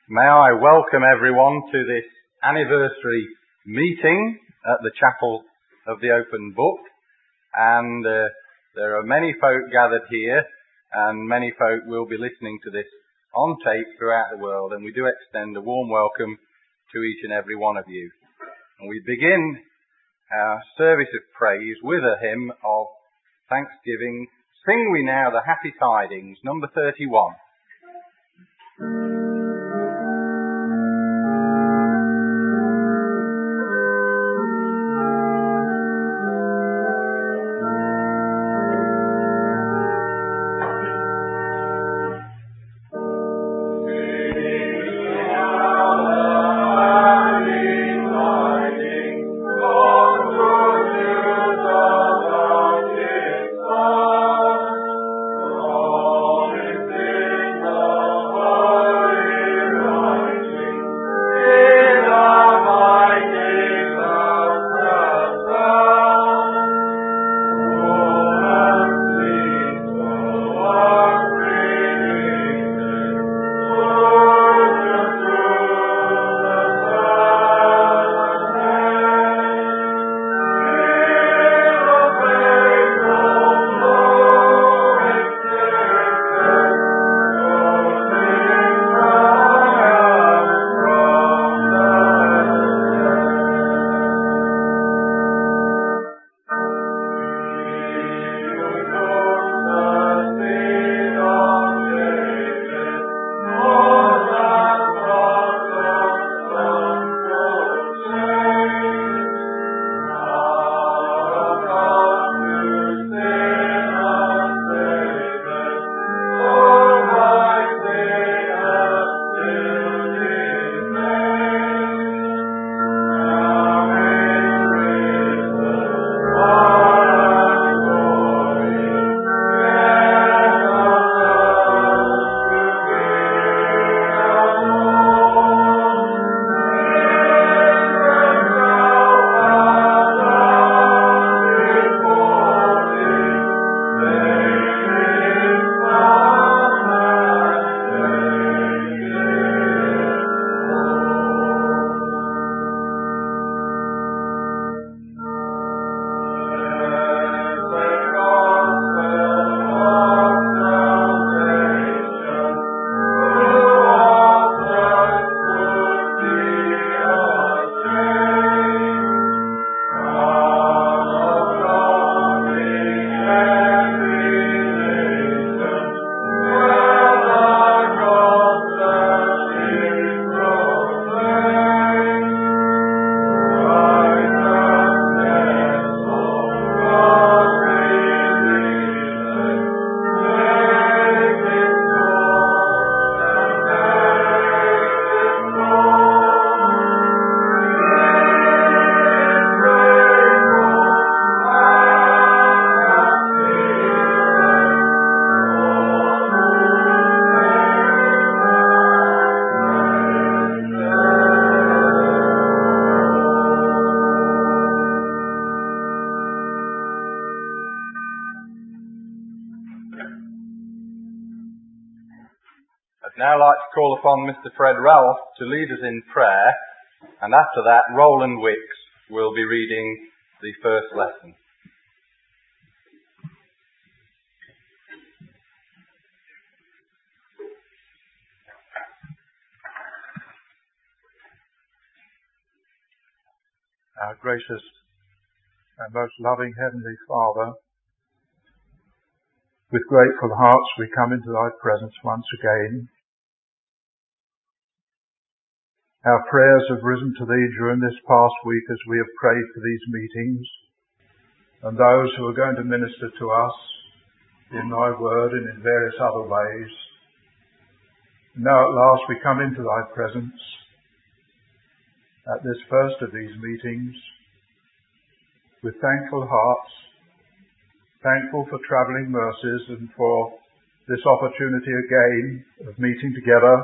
May I welcome everyone to this anniversary meeting at the Chapel of the Open Book. And there are many folk gathered here, and many folk will be listening to this on tape throughout the world, and we do extend a warm welcome to each and every one of you. And we begin our service of praise with a hymn of thanksgiving. Sing we now the Happy Tidings, number 31. Now I'd like to call upon Mr. Fred Ralph to lead us in prayer, and after that Roland Wicks will be reading the first lesson. Our gracious and most loving Heavenly Father, with grateful hearts we come into Thy presence once again. Our prayers have risen to Thee during this past week as we have prayed for these meetings and those who are going to minister to us in Thy word and in various other ways. Now at last we come into Thy presence at this first of these meetings with thankful hearts, thankful for travelling mercies and for this opportunity again of meeting together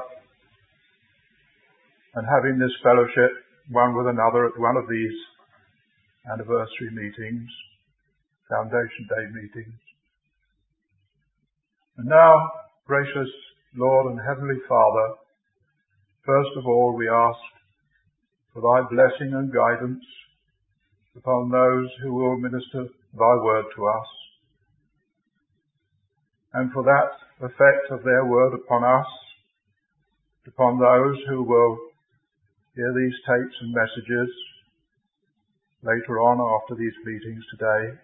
and having this fellowship one with another at one of these anniversary meetings, Foundation Day meetings. And now, gracious Lord and Heavenly Father, First of all, we ask for thy blessing and guidance upon those who will minister thy word to us, and for that effect of their word upon us, upon those who will hear these tapes and messages later on after these meetings today.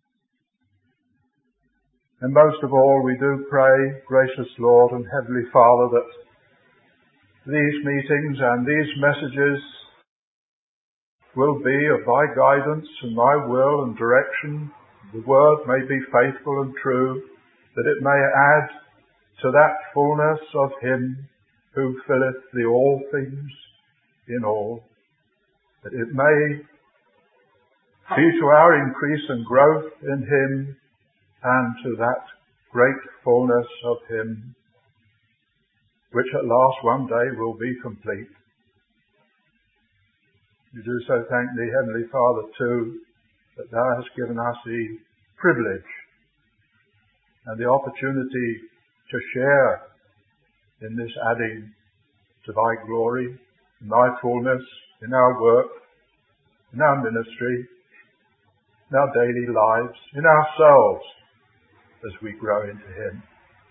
And most of all, we do pray, gracious Lord and Heavenly Father, that these meetings and these messages will be of thy guidance and thy will and direction. The word may be faithful and true, that it may add to that fullness of him who filleth the all things in all, that it may be to our increase and growth in him and to that great fullness of him which at last one day will be complete. We do so thank thee, Heavenly Father, too, that thou hast given us the privilege and the opportunity to share in this adding to thy glory, in thy fullness, in our work, in our ministry, in our daily lives, in ourselves, as we grow into him.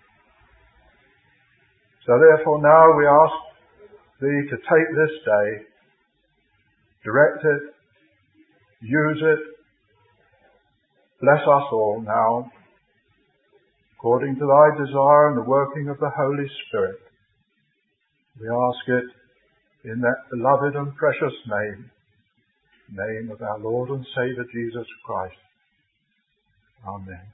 So therefore now we ask thee to take this day, direct it, use it, bless us all now, according to thy desire and the working of the Holy Spirit. We ask it in that beloved and precious name of our Lord and Saviour Jesus Christ. Amen.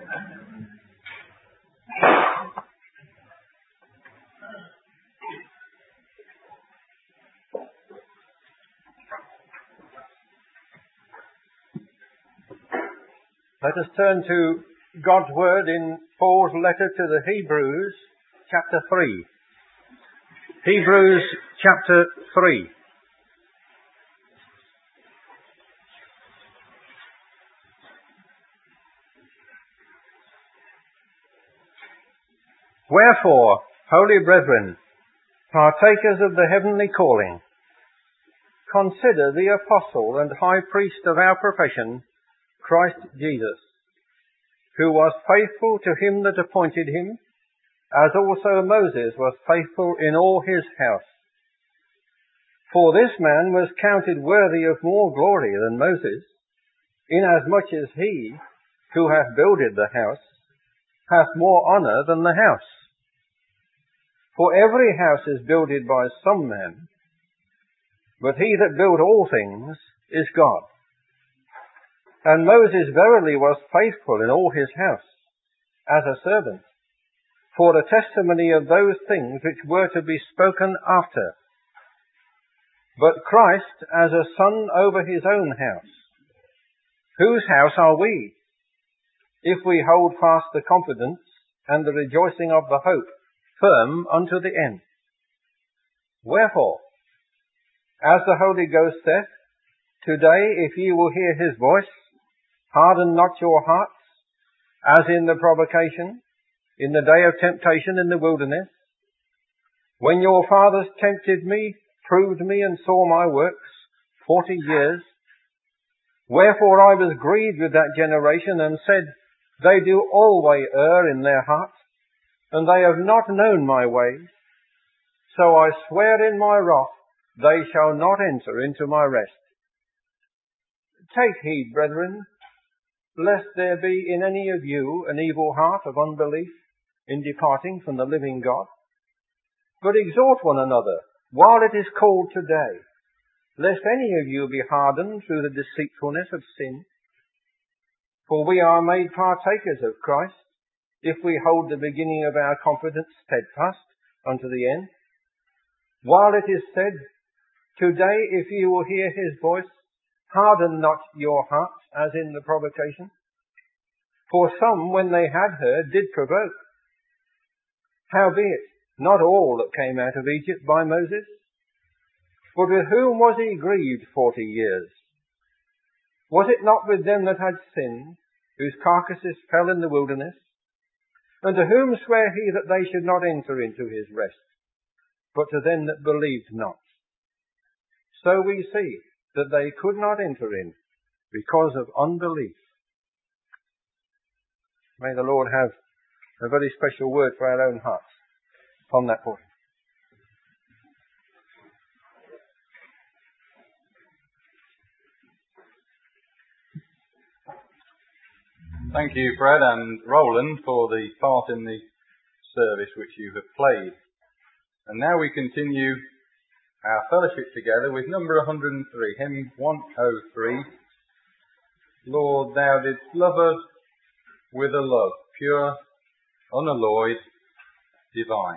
Let us turn to God's Word in Paul's letter to the Hebrews, chapter 3. Hebrews, chapter 3. Wherefore, holy brethren, partakers of the heavenly calling, consider the apostle and high priest of our profession, Christ Jesus, who was faithful to him that appointed him, as also Moses was faithful in all his house. For this man was counted worthy of more glory than Moses, inasmuch as he, who hath builded the house, hath more honour than the house. For every house is builded by some man, but he that built all things is God. And Moses verily was faithful in all his house, as a servant, for the testimony of those things which were to be spoken after. But Christ as a son over his own house. Whose house are we, if we hold fast the confidence and the rejoicing of the hope firm unto the end? Wherefore, as the Holy Ghost saith, Today, if ye will hear his voice, harden not your hearts, as in the provocation, in the day of temptation in the wilderness, when your fathers tempted me, proved me, and saw my works 40 years. Wherefore I was grieved with that generation, and said, They do always err in their heart, and they have not known my ways. So I swear in my wrath, they shall not enter into my rest. Take heed, brethren, lest there be in any of you an evil heart of unbelief in departing from the living God. But exhort one another while it is called today, lest any of you be hardened through the deceitfulness of sin. For we are made partakers of Christ, if we hold the beginning of our confidence steadfast unto the end. While it is said, Today, if you will hear his voice, harden not your hearts, as in the provocation. For some, when they had heard, did provoke. Howbeit, not all that came out of Egypt by Moses. But with whom was he grieved 40 years? Was it not with them that had sinned, whose carcasses fell in the wilderness? And to whom sware he that they should not enter into his rest? but to them that believed not. So we see that they could not enter in because of unbelief. May the Lord have a very special word for our own hearts upon that portion. Thank you, Fred and Roland, for the part in the service which you have played. And now we continue our fellowship together with number 103, hymn 103. Lord, thou didst love us with a love pure, unalloyed, divine.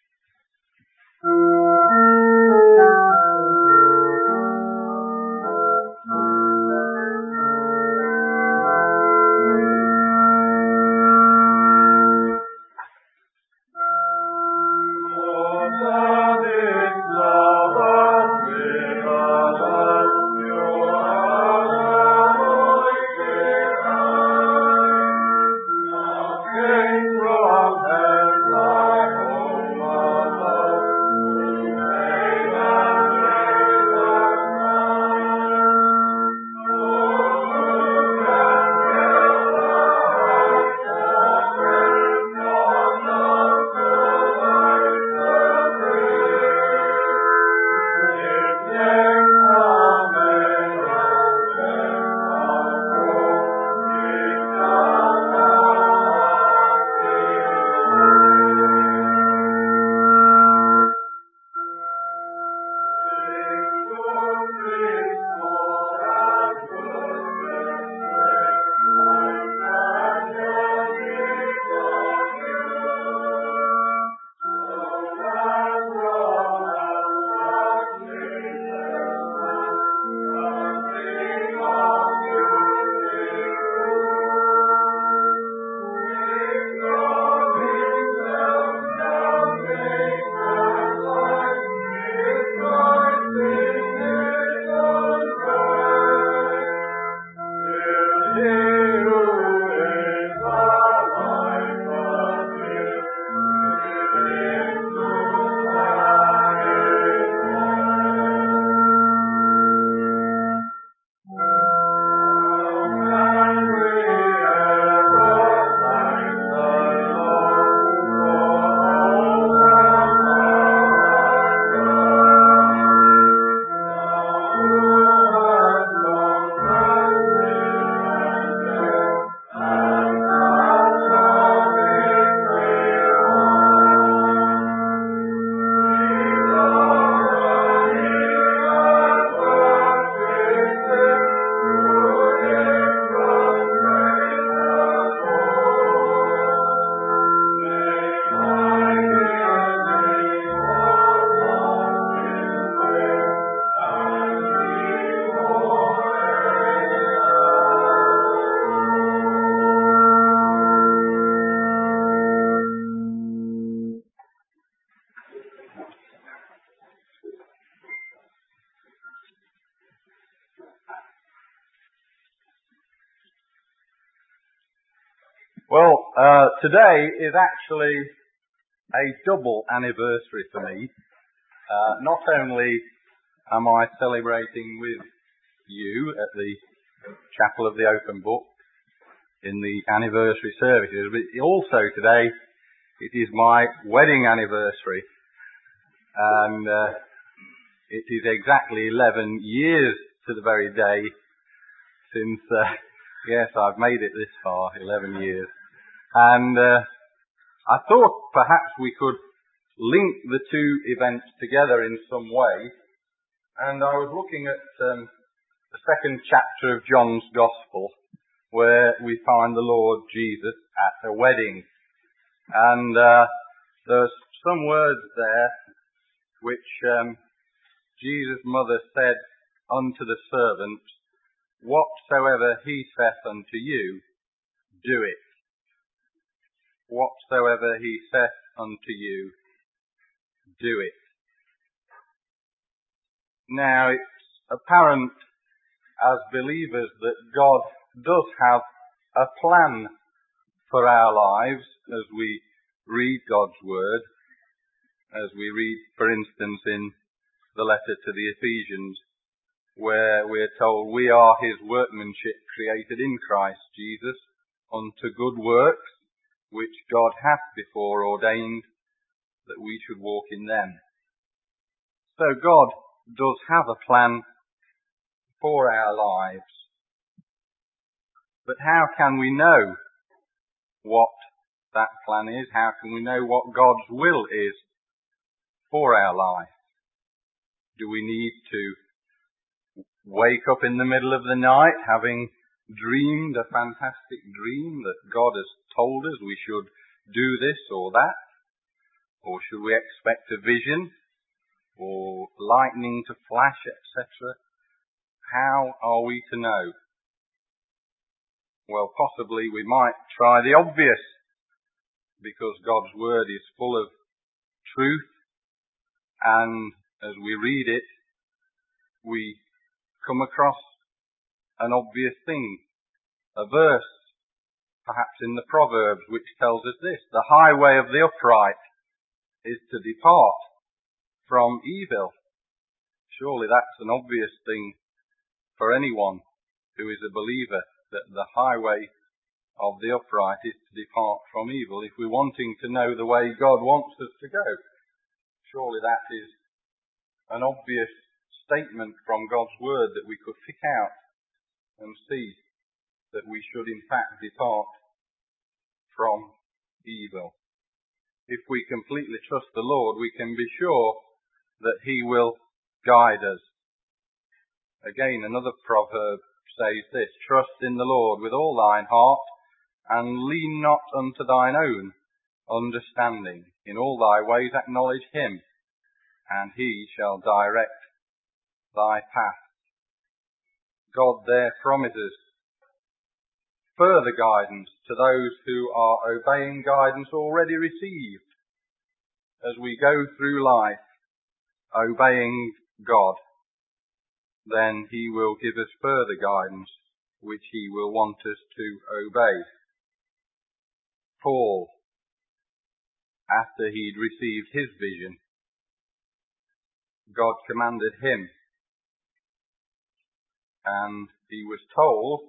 Well, today is actually a double anniversary for me. Not only am I celebrating with you at the Chapel of the Open Book in the anniversary services, but also today it is my wedding anniversary. And it is exactly 11 years to the very day since, yes, I've made it this far, 11 years. And I thought perhaps we could link the two events together in some way. And I was looking at the second chapter of John's Gospel, where we find the Lord Jesus at a wedding. And there's some words there which Jesus' mother said unto the servants, "Whatsoever he saith unto you, do it." Whatsoever he saith unto you, do it. Now, it's apparent as believers that God does have a plan for our lives as we read God's Word. as we read, for instance, in the letter to the Ephesians, where we're told we are his workmanship created in Christ Jesus unto good works, which God hath before ordained that we should walk in them. So God does have a plan for our lives. But how can we know what that plan is? How can we know what God's will is for our life? Do we need to wake up in the middle of the night having dreamed a fantastic dream that God has told us we should do this or that? Or should we expect a vision or lightning to flash, etc.? How are we to know? Well, possibly we might try the obvious, because God's word is full of truth, and as we read it, we come across an obvious thing, a verse, perhaps in the Proverbs, which tells us this: the highway of the upright is to depart from evil. Surely that's an obvious thing for anyone who is a believer, that the highway of the upright is to depart from evil. If we're wanting to know the way God wants us to go, surely that is an obvious statement from God's word that we could pick out and see that we should in fact depart from evil. If we completely trust the Lord, we can be sure that he will guide us. Again, another proverb says this: trust in the Lord with all thine heart, and lean not unto thine own understanding. In all thy ways acknowledge him, and he shall direct thy path. God there promises further guidance to those who are obeying guidance already received. As we go through life obeying God, then he will give us further guidance which he will want us to obey. Paul, after he'd received his vision, God commanded him, and he was told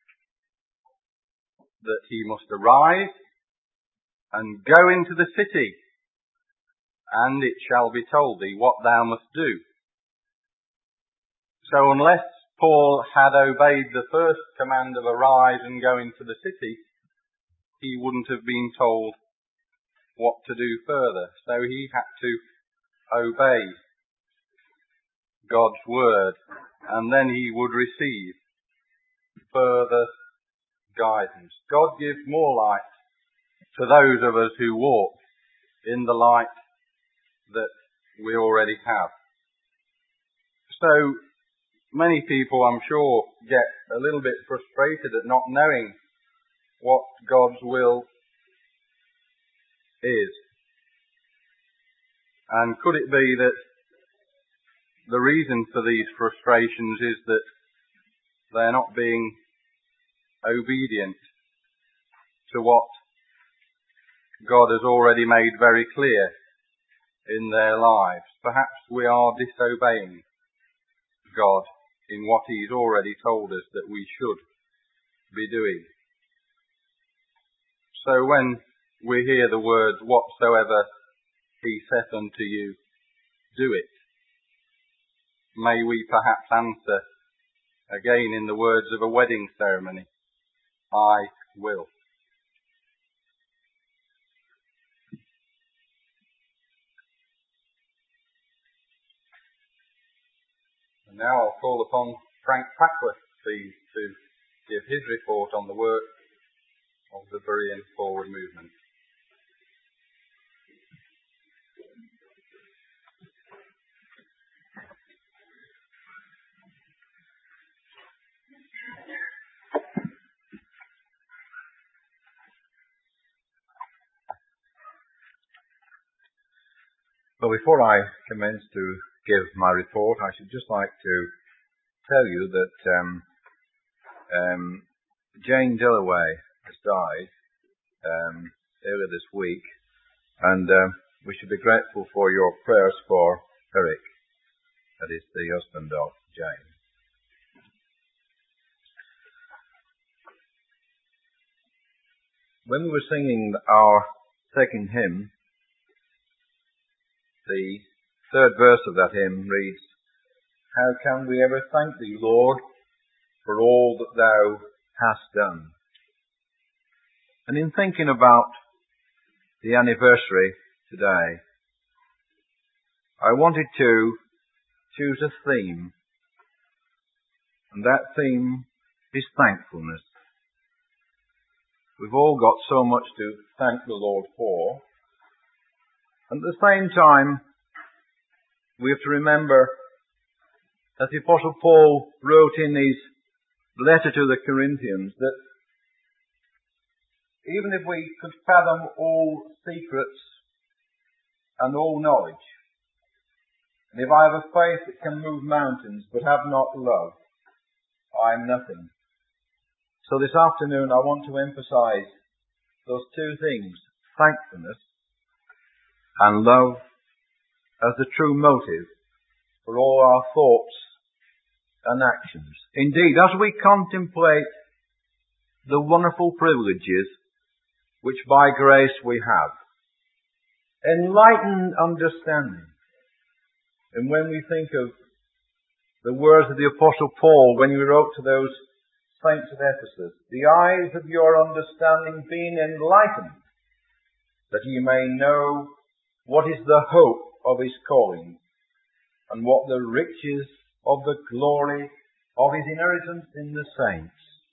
that he must arise and go into the city, and it shall be told thee what thou must do. So unless Paul had obeyed the first command of arise and go into the city, he wouldn't have been told what to do further. So he had to obey God's word, and then he would receive further guidance. God gives more light to those of us who walk in the light that we already have. So many people, I'm sure, get a little bit frustrated at not knowing what God's will is. And could it be that the reason for these frustrations is that they're not being obedient to what God has already made very clear in their lives? Perhaps we are disobeying God in what he's already told us that we should be doing. So when we hear the words, whatsoever he saith unto you, do it, may we perhaps answer again in the words of a wedding ceremony, I will. And now I'll call upon Frank Packworth, please, to give his report on the work of the Berean Forward Movement. Well, before I commence to give my report, I should just like to tell you that Jane Dillaway has died earlier this week, and we should be grateful for your prayers for Eric, that is the husband of Jane. When we were singing our second hymn, the third verse of that hymn reads, "How can we ever thank thee, Lord, for all that thou hast done?" And in thinking about the anniversary today, I wanted to choose a theme, and that theme is thankfulness. We've all got so much to thank the Lord for. And at the same time, we have to remember, as the Apostle Paul wrote in his letter to the Corinthians, that even if we could fathom all secrets and all knowledge, and if I have a faith that can move mountains but have not love, I am nothing. So this afternoon I want to emphasize those two things, thankfulness and love, as the true motive for all our thoughts and actions. Indeed, as we contemplate the wonderful privileges which by grace we have, enlightened understanding, and when we think of the words of the Apostle Paul when he wrote to those saints at Ephesus, "The eyes of your understanding being enlightened, that ye may know what is the hope of his calling, and what the riches of the glory of his inheritance in the saints."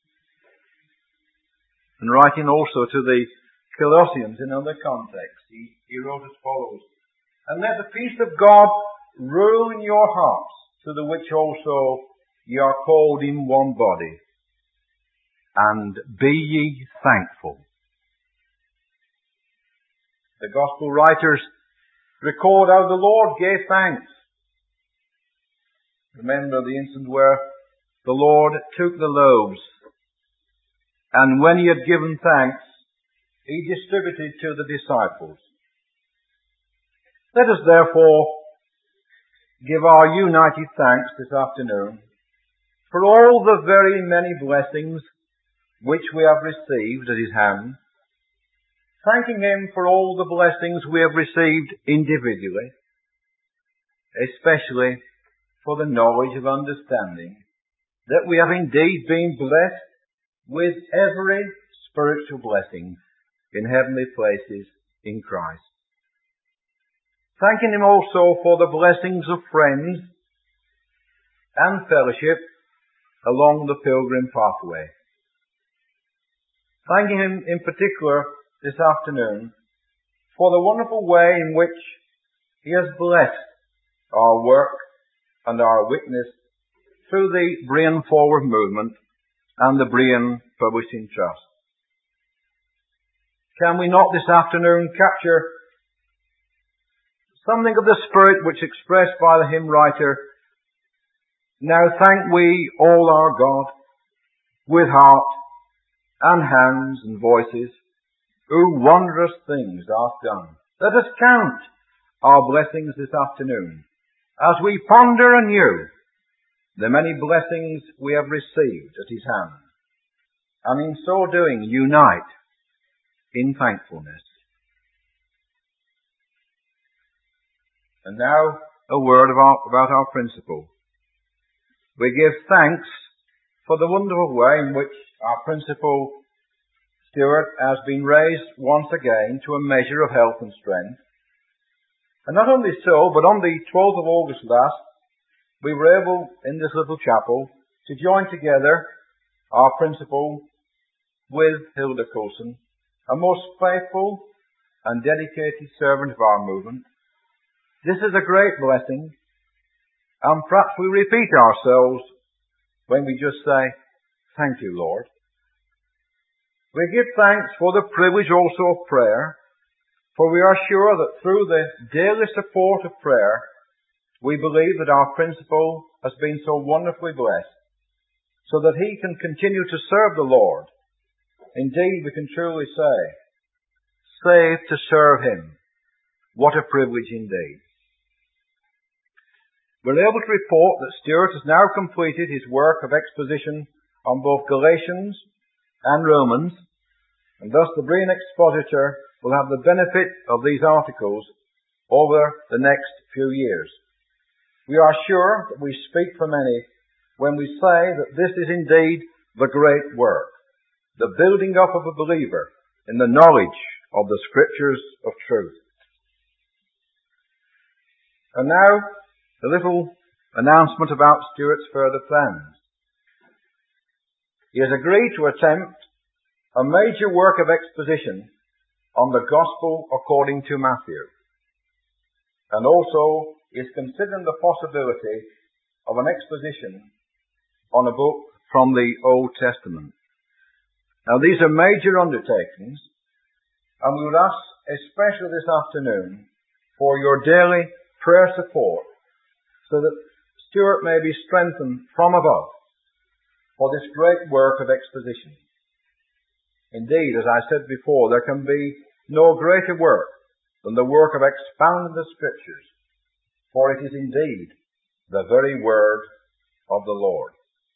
And writing also to the Colossians in other contexts, he wrote as follows, "And let the peace of God rule in your hearts, to the which also ye are called in one body, and be ye thankful." The Gospel writers record how the Lord gave thanks. Remember the instance where the Lord took the loaves, and when he had given thanks, he distributed to the disciples. Let us therefore give our united thanks this afternoon for all the very many blessings which we have received at his hand, thanking him for all the blessings we have received individually, especially for the knowledge of understanding that we have indeed been blessed with every spiritual blessing in heavenly places in Christ. Thanking him also for the blessings of friends and fellowship along the pilgrim pathway. Thanking him in particular this afternoon for the wonderful way in which he has blessed our work and our witness through the Brian Forward Movement and the Brian Publishing Trust. Can we not this afternoon capture something of the spirit which expressed by the hymn writer, "Now thank we all our God with heart and hands and voices, who wondrous things hath done." Let us count our blessings this afternoon as we ponder anew the many blessings we have received at his hand, and in so doing unite in thankfulness. And now a word about our principle. We give thanks for the wonderful way in which our principal Stuart has been raised once again to a measure of health and strength. And not only so, but on the 12th of August last, we were able, in this little chapel, to join together our principal with Hilda Coulson, a most faithful and dedicated servant of our movement. This is a great blessing, and perhaps we repeat ourselves when we just say, "Thank you, Lord." We give thanks for the privilege also of prayer, for we are sure that through the daily support of prayer, we believe that our principal has been so wonderfully blessed, so that he can continue to serve the Lord. Indeed, we can truly say, saved to serve him, What a privilege indeed. We're able to report that Stuart has now completed his work of exposition on both Galatians and Romans, and thus the Berean expositor will have the benefit of these articles over the next few years. We are sure that we speak for many when we say that this is indeed the great work, the building up of a believer in the knowledge of the Scriptures of truth. And now, a little announcement about Stuart's further plans. He has agreed to attempt a major work of exposition on the Gospel according to Matthew, and also is considering the possibility of an exposition on a book from the Old Testament. Now, these are major undertakings, and we would ask, especially this afternoon, for your daily prayer support, so that Stuart may be strengthened from above for this great work of exposition. Indeed, as I said before, there can be no greater work than the work of expounding the Scriptures, for it is indeed the very word of the Lord.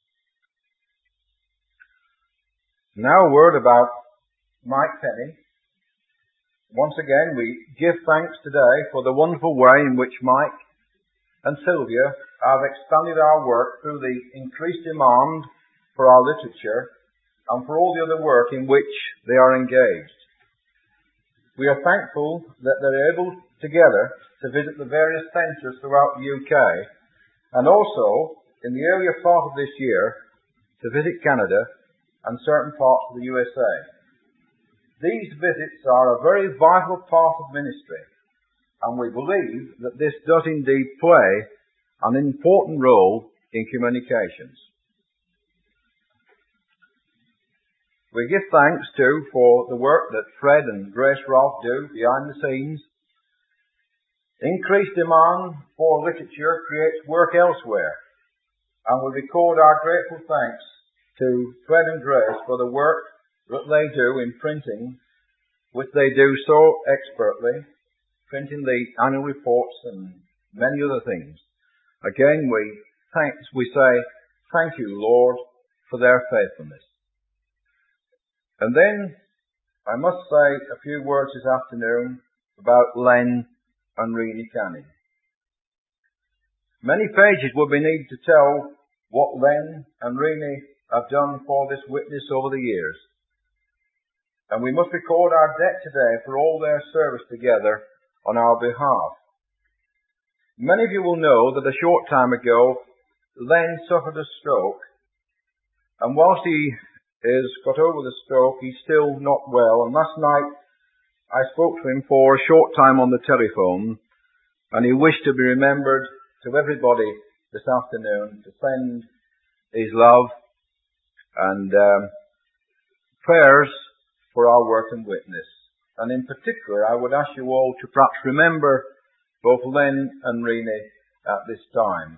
Now a word about Mike Penny. Once again, we give thanks today for the wonderful way in which Mike and Sylvia have expanded our work through the increased demand for our literature and for all the other work in which they are engaged. We are thankful that they're able together to visit the various centres throughout the UK, and also, in the earlier part of this year, to visit Canada and certain parts of the USA. These visits are a very vital part of ministry, and we believe that this does indeed play an important role in communications. We give thanks too for the work that Fred and Grace Rolfe do behind the scenes. Increased demand for literature creates work elsewhere, and we record our grateful thanks to Fred and Grace for the work that they do in printing, which they do so expertly, printing the annual reports and many other things. Again, we say, thank you, Lord, for their faithfulness. And then, I must say a few words this afternoon about Len and Renee Canning. Many pages will be needed to tell what Len and Renee have done for this witness over the years. And we must record our debt today for all their service together on our behalf. Many of you will know that a short time ago, Len suffered a stroke, and whilst he has got over the stroke, he's still not well. And last night, I spoke to him for a short time on the telephone, and he wished to be remembered to everybody this afternoon to send his love and prayers for our work and witness. And in particular, I would ask you all to perhaps remember both Len and Renee at this time.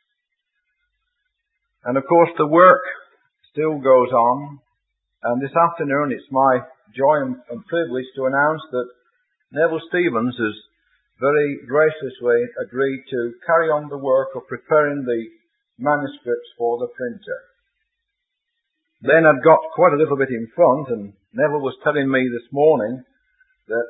And of course, the work still goes on. And this afternoon, it's my joy and privilege to announce that Neville Stevens has very graciously agreed to carry on the work of preparing the manuscripts for the printer. Len had got quite a little bit in front, and Neville was telling me this morning that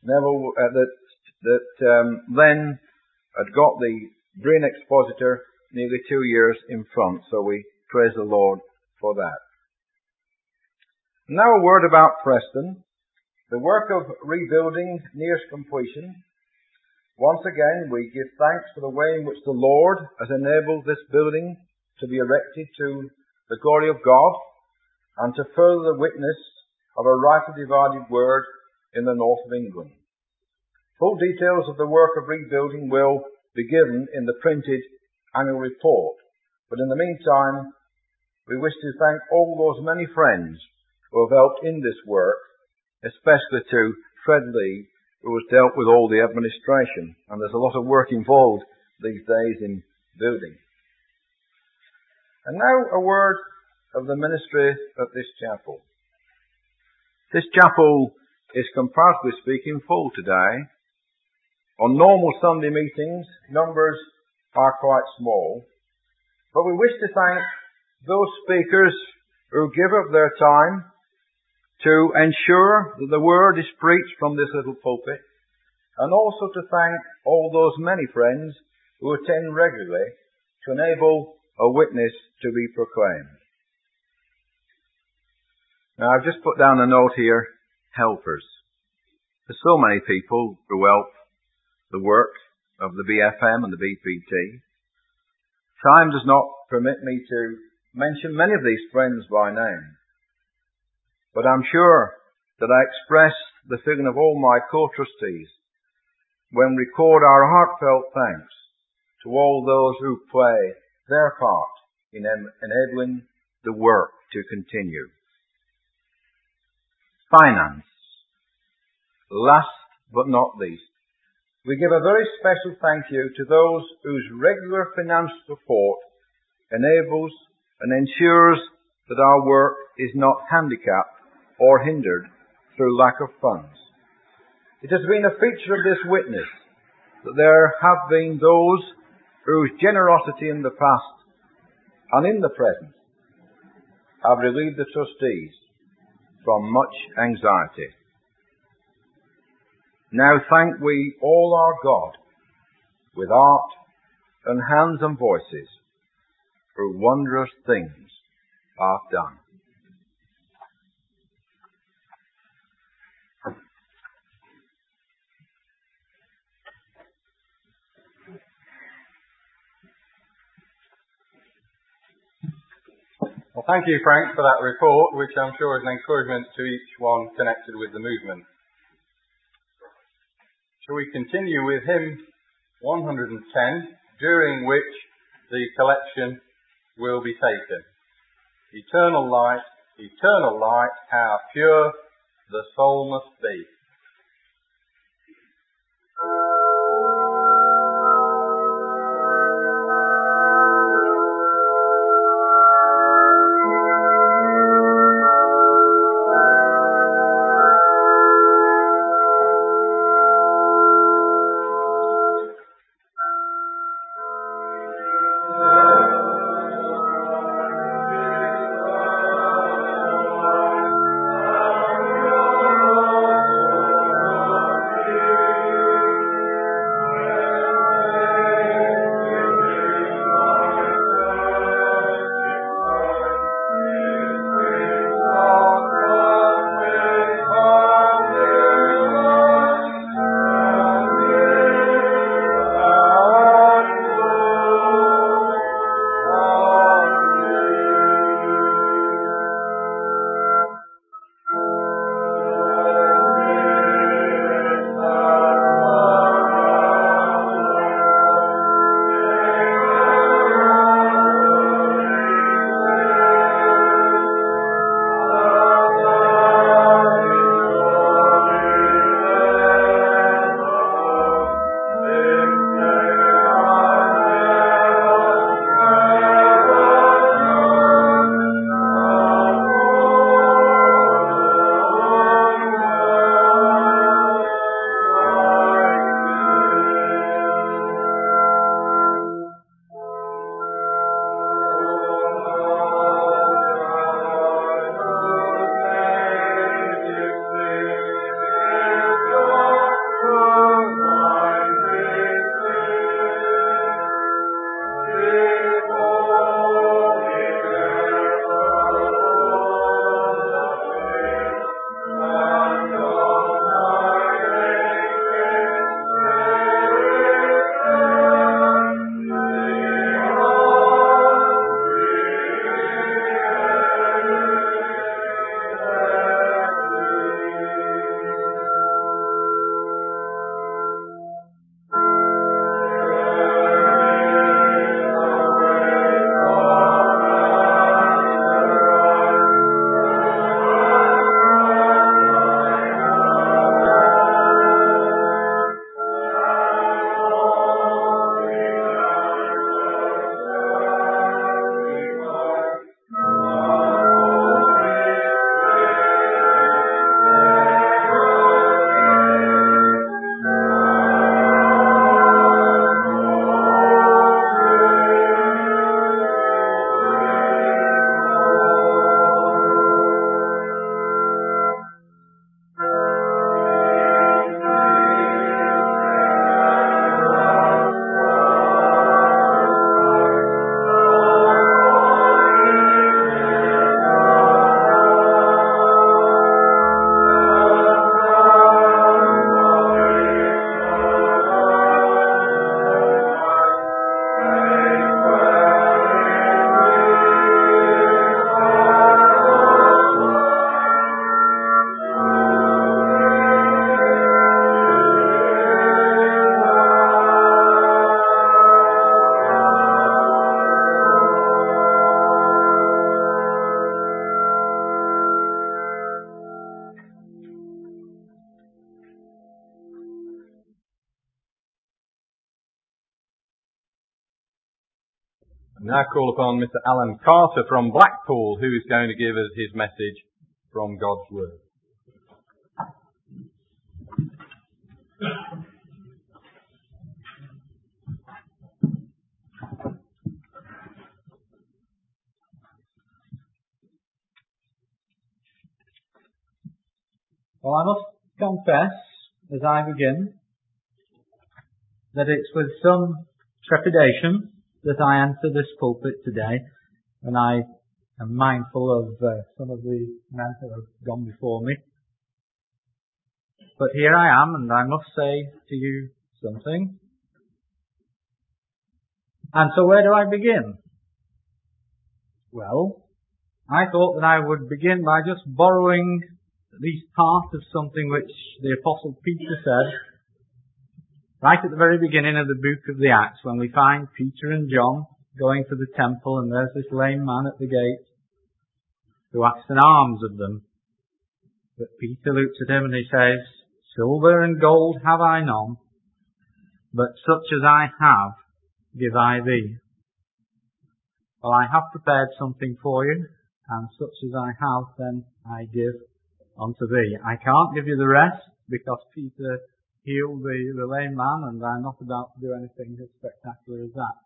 Len had got the Berean expositor nearly 2 years in front, so we praise the Lord for that. Now a word about Preston. The work of rebuilding nears completion. Once again, we give thanks for the way in which the Lord has enabled this building to be erected to the glory of God and to further the witness of a rightly divided word in the north of England. Full details of the work of rebuilding will be given in the printed annual report. But in the meantime, we wish to thank all those many friends who have helped in this work, especially to Fred Lee, who has dealt with all the administration. And there's a lot of work involved these days in building. And now a word of the ministry of this chapel. This chapel is, comparatively speaking, full today. On normal Sunday meetings, numbers are quite small, but we wish to thank those speakers who give up their time to ensure that the Word is preached from this little pulpit, and also to thank all those many friends who attend regularly to enable a witness to be proclaimed. Now, I've just put down a note here, helpers. There's so many people who help the work of the BFM and the BPT. Time does not permit me to mention many of these friends by name, but I'm sure that I express the feeling of all my co-trustees when we record our heartfelt thanks to all those who play their part in enabling the work to continue. Finance. Last but not least, we give a very special thank you to those whose regular financial support enables and ensures that our work is not handicapped or hindered through lack of funds. It has been a feature of this witness that there have been those whose generosity in the past and in the present have relieved the trustees from much anxiety. Now thank we all our God with art and hands and voices, for wondrous things are done. Well, thank you, Frank, for that report, which I'm sure is an encouragement to each one connected with the movement. Shall we continue with hymn 110, during which the collection will be taken? Eternal light, how pure the soul must be. I now call upon Mr. Alan Carter from Blackpool, who is going to give us his message from God's Word. Well, I must confess, as I begin, that it's with some trepidation that I enter this pulpit today, and I am mindful of some of the men who have gone before me. But here I am, and I must say to you something. And so where do I begin? Well, I thought that I would begin by just borrowing at least part of something which the Apostle Peter said right at the very beginning of the book of the Acts, when we find Peter and John going to the temple, and there's this lame man at the gate who asks an alms of them. But Peter looks at him and he says, "Silver and gold have I none, but such as I have give I thee." Well, I have prepared something for you, and such as I have, then I give unto thee. I can't give you the rest, because Peter healed the lame man, and I'm not about to do anything as spectacular as that.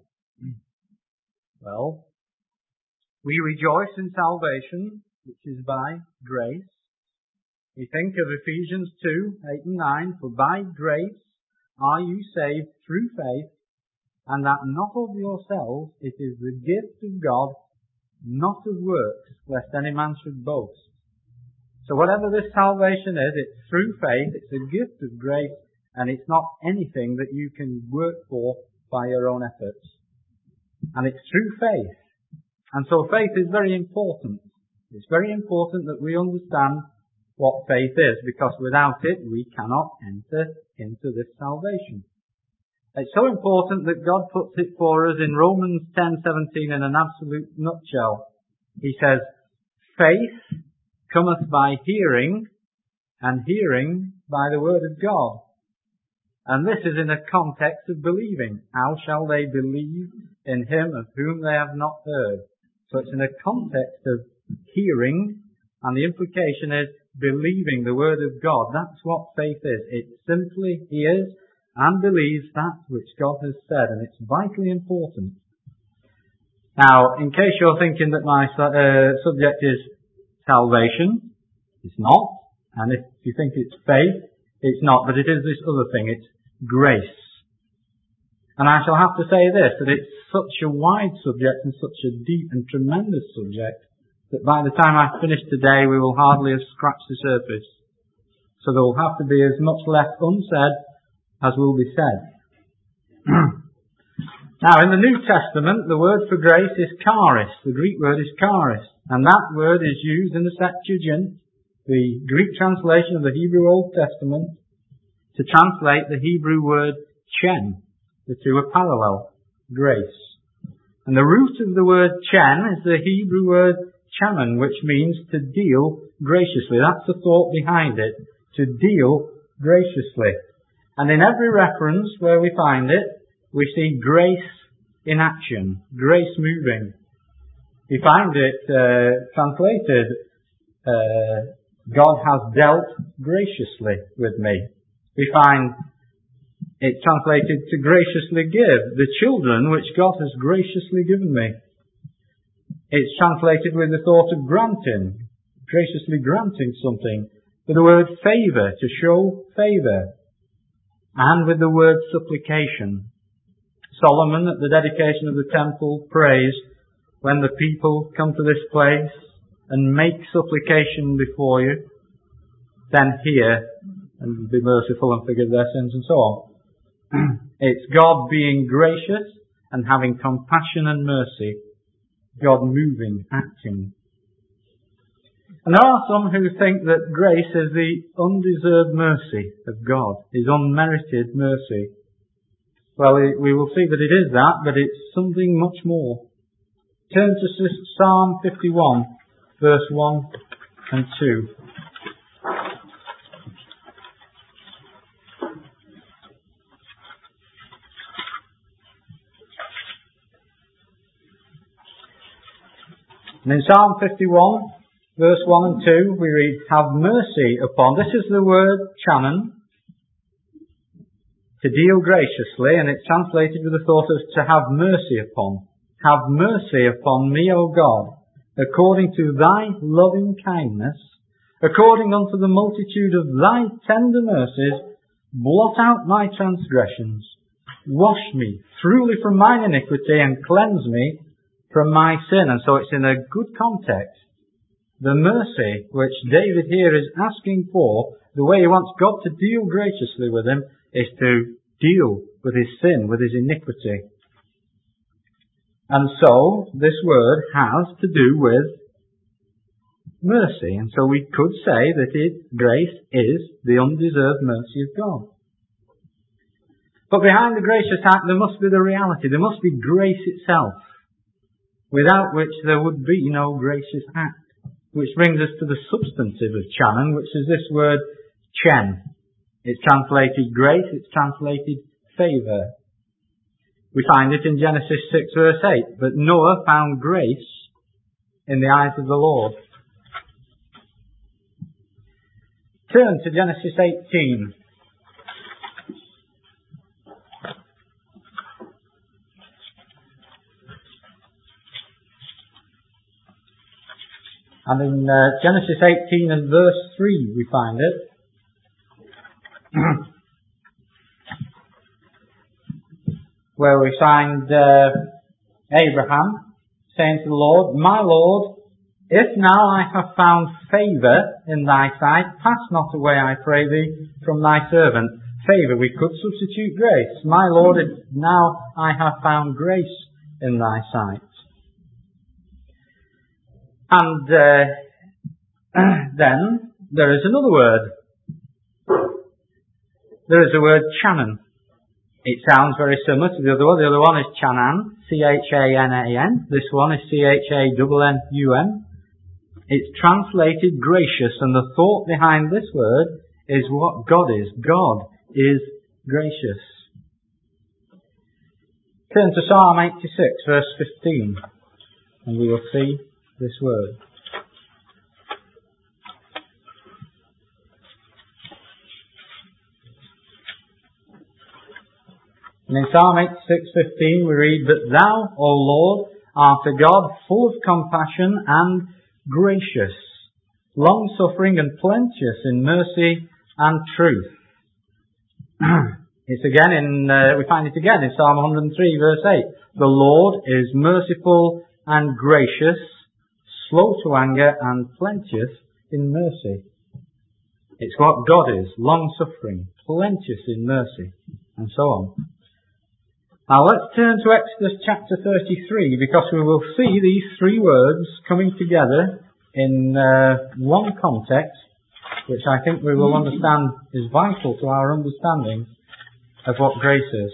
Well, we rejoice in salvation, which is by grace. We think of Ephesians 2:8 and 9, "For by grace are you saved through faith, and that not of yourselves, it is the gift of God, not of works, lest any man should boast." So whatever this salvation is, it's through faith, it's a gift of grace, and it's not anything that you can work for by your own efforts. And it's through faith. And so faith is very important. It's very important that we understand what faith is, because without it we cannot enter into this salvation. It's so important that God puts it for us in Romans 10:17 in an absolute nutshell. He says, "Faith cometh by hearing, and hearing by the word of God." And this is in a context of believing. How shall they believe in him of whom they have not heard? So it's in a context of hearing, and the implication is believing the word of God. That's what faith is. It simply hears and believes that which God has said, and it's vitally important. Now, in case you're thinking that my subject is salvation, it's not. And if you think it's faith, it's not. But it is this other thing, it's grace. And I shall have to say this, that it's such a wide subject and such a deep and tremendous subject that by the time I finish today we will hardly have scratched the surface. So there will have to be as much left unsaid as will be said. Now, in the New Testament, the word for grace is charis. The Greek word is charis. And that word is used in the Septuagint, the Greek translation of the Hebrew Old Testament, to translate the Hebrew word chen. The two are parallel. Grace. And the root of the word chen is the Hebrew word chaman, which means to deal graciously. That's the thought behind it. To deal graciously. And in every reference where we find it, we see grace in action, grace moving. We find it translated, God has dealt graciously with me. We find it translated to graciously give, the children which God has graciously given me. It's translated with the thought of granting, graciously granting something, with the word favour, to show favour, and with the word supplication. Solomon, at the dedication of the temple, prays, when the people come to this place and make supplication before you, then hear and be merciful and forgive their sins, and so on. It's God being gracious and having compassion and mercy. God moving, acting. And there are some who think that grace is the undeserved mercy of God, His unmerited mercy. Well, we will see that it is that, but it's something much more. Turn to Psalm 51, verse 1 and 2. And in Psalm 51, verse 1 and 2, we read, have mercy upon. This is the word chanan, to deal graciously, and it's translated with the thought of to have mercy upon. Have mercy upon me, O God, according to thy loving kindness, according unto the multitude of thy tender mercies, blot out my transgressions. Wash me thoroughly from mine iniquity and cleanse me from my sin. And so it's in a good context. The mercy which David here is asking for, the way he wants God to deal graciously with him, is to deal with his sin, with his iniquity. And so this word has to do with mercy. And so we could say that grace is the undeserved mercy of God. But behind the gracious act there must be the reality. There must be grace itself, without which there would be no gracious act. Which brings us to the substantive of chanan, which is this word chen. It's translated grace, it's translated favour. We find it in Genesis 6 verse 8. But Noah found grace in the eyes of the Lord. Turn to Genesis 18. And in Genesis 18 and verse 3 we find it. Where we find Abraham saying to the Lord, my Lord, if now I have found favour in thy sight, pass not away, I pray thee, from thy servant. Favour, we could substitute grace. My Lord, if now I have found grace in thy sight. And then there is another word. There is the word chanan. It sounds very similar to the other one. The other one is chanan, C-H-A-N-A-N. This one is C-H-A-N-N-U-M. It's translated gracious, and the thought behind this word is what God is. God is gracious. Turn to Psalm 86, verse 15, and we will see this word. And in Psalm 86:15 we read, but thou, O Lord, art a God full of compassion and gracious, long-suffering and plenteous in mercy and truth. It's again we find it again in Psalm 103 verse 8. The Lord is merciful and gracious, slow to anger and plenteous in mercy. It's what God is, long-suffering, plenteous in mercy, and so on. Now let's turn to Exodus chapter 33, because we will see these three words coming together in one context, which I think we will understand is vital to our understanding of what grace is.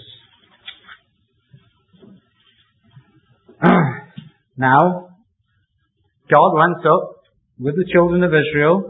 Now, God went up with the children of Israel.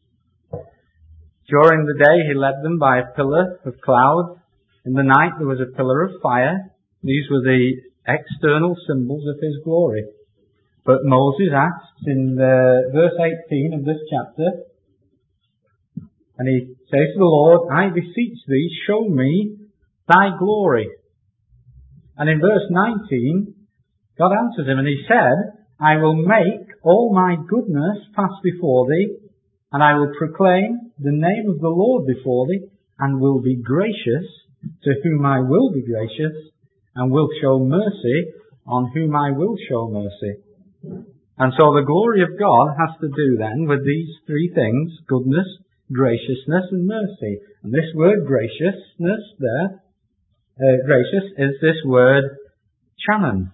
During the day he led them by a pillar of cloud. In the night there was a pillar of fire. These were the external symbols of his glory. But Moses asks in verse 18 of this chapter, and he says to the Lord, I beseech thee, show me thy glory. And in verse 19, God answers him, and he said, I will make all my goodness pass before thee, and I will proclaim the name of the Lord before thee, and will be gracious to whom I will be gracious, and will show mercy on whom I will show mercy. And so the glory of God has to do then with these three things: goodness, graciousness, and mercy. And this word graciousness there, gracious, is this word chanan.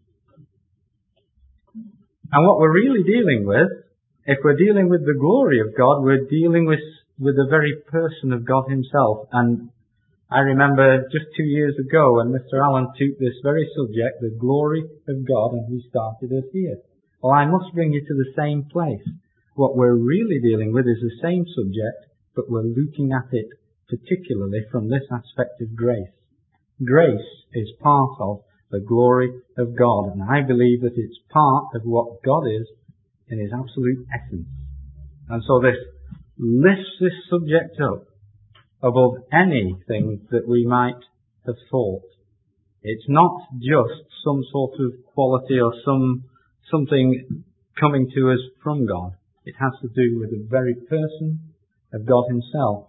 And what we're really dealing with, if we're dealing with the glory of God, we're dealing with the very person of God himself. And I remember just 2 years ago when Mr. Allen took this very subject, the glory of God, and he started us here. Well, I must bring you to the same place. What we're really dealing with is the same subject, but we're looking at it particularly from this aspect of grace. Grace is part of the glory of God. And I believe that it's part of what God is in His absolute essence. And so this lifts this subject up above anything that we might have thought. It's not just some sort of quality or something coming to us from God. It has to do with the very person of God Himself.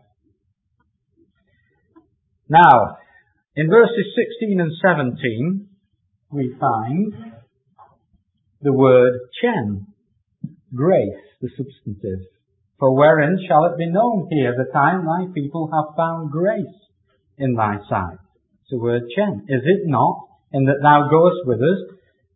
Now, in verses 16 and 17, we find the word chen, grace, the substantive. For wherein shall it be known here that I and thy people have found grace in thy sight? It's the word chen. Is it not in that thou goest with us?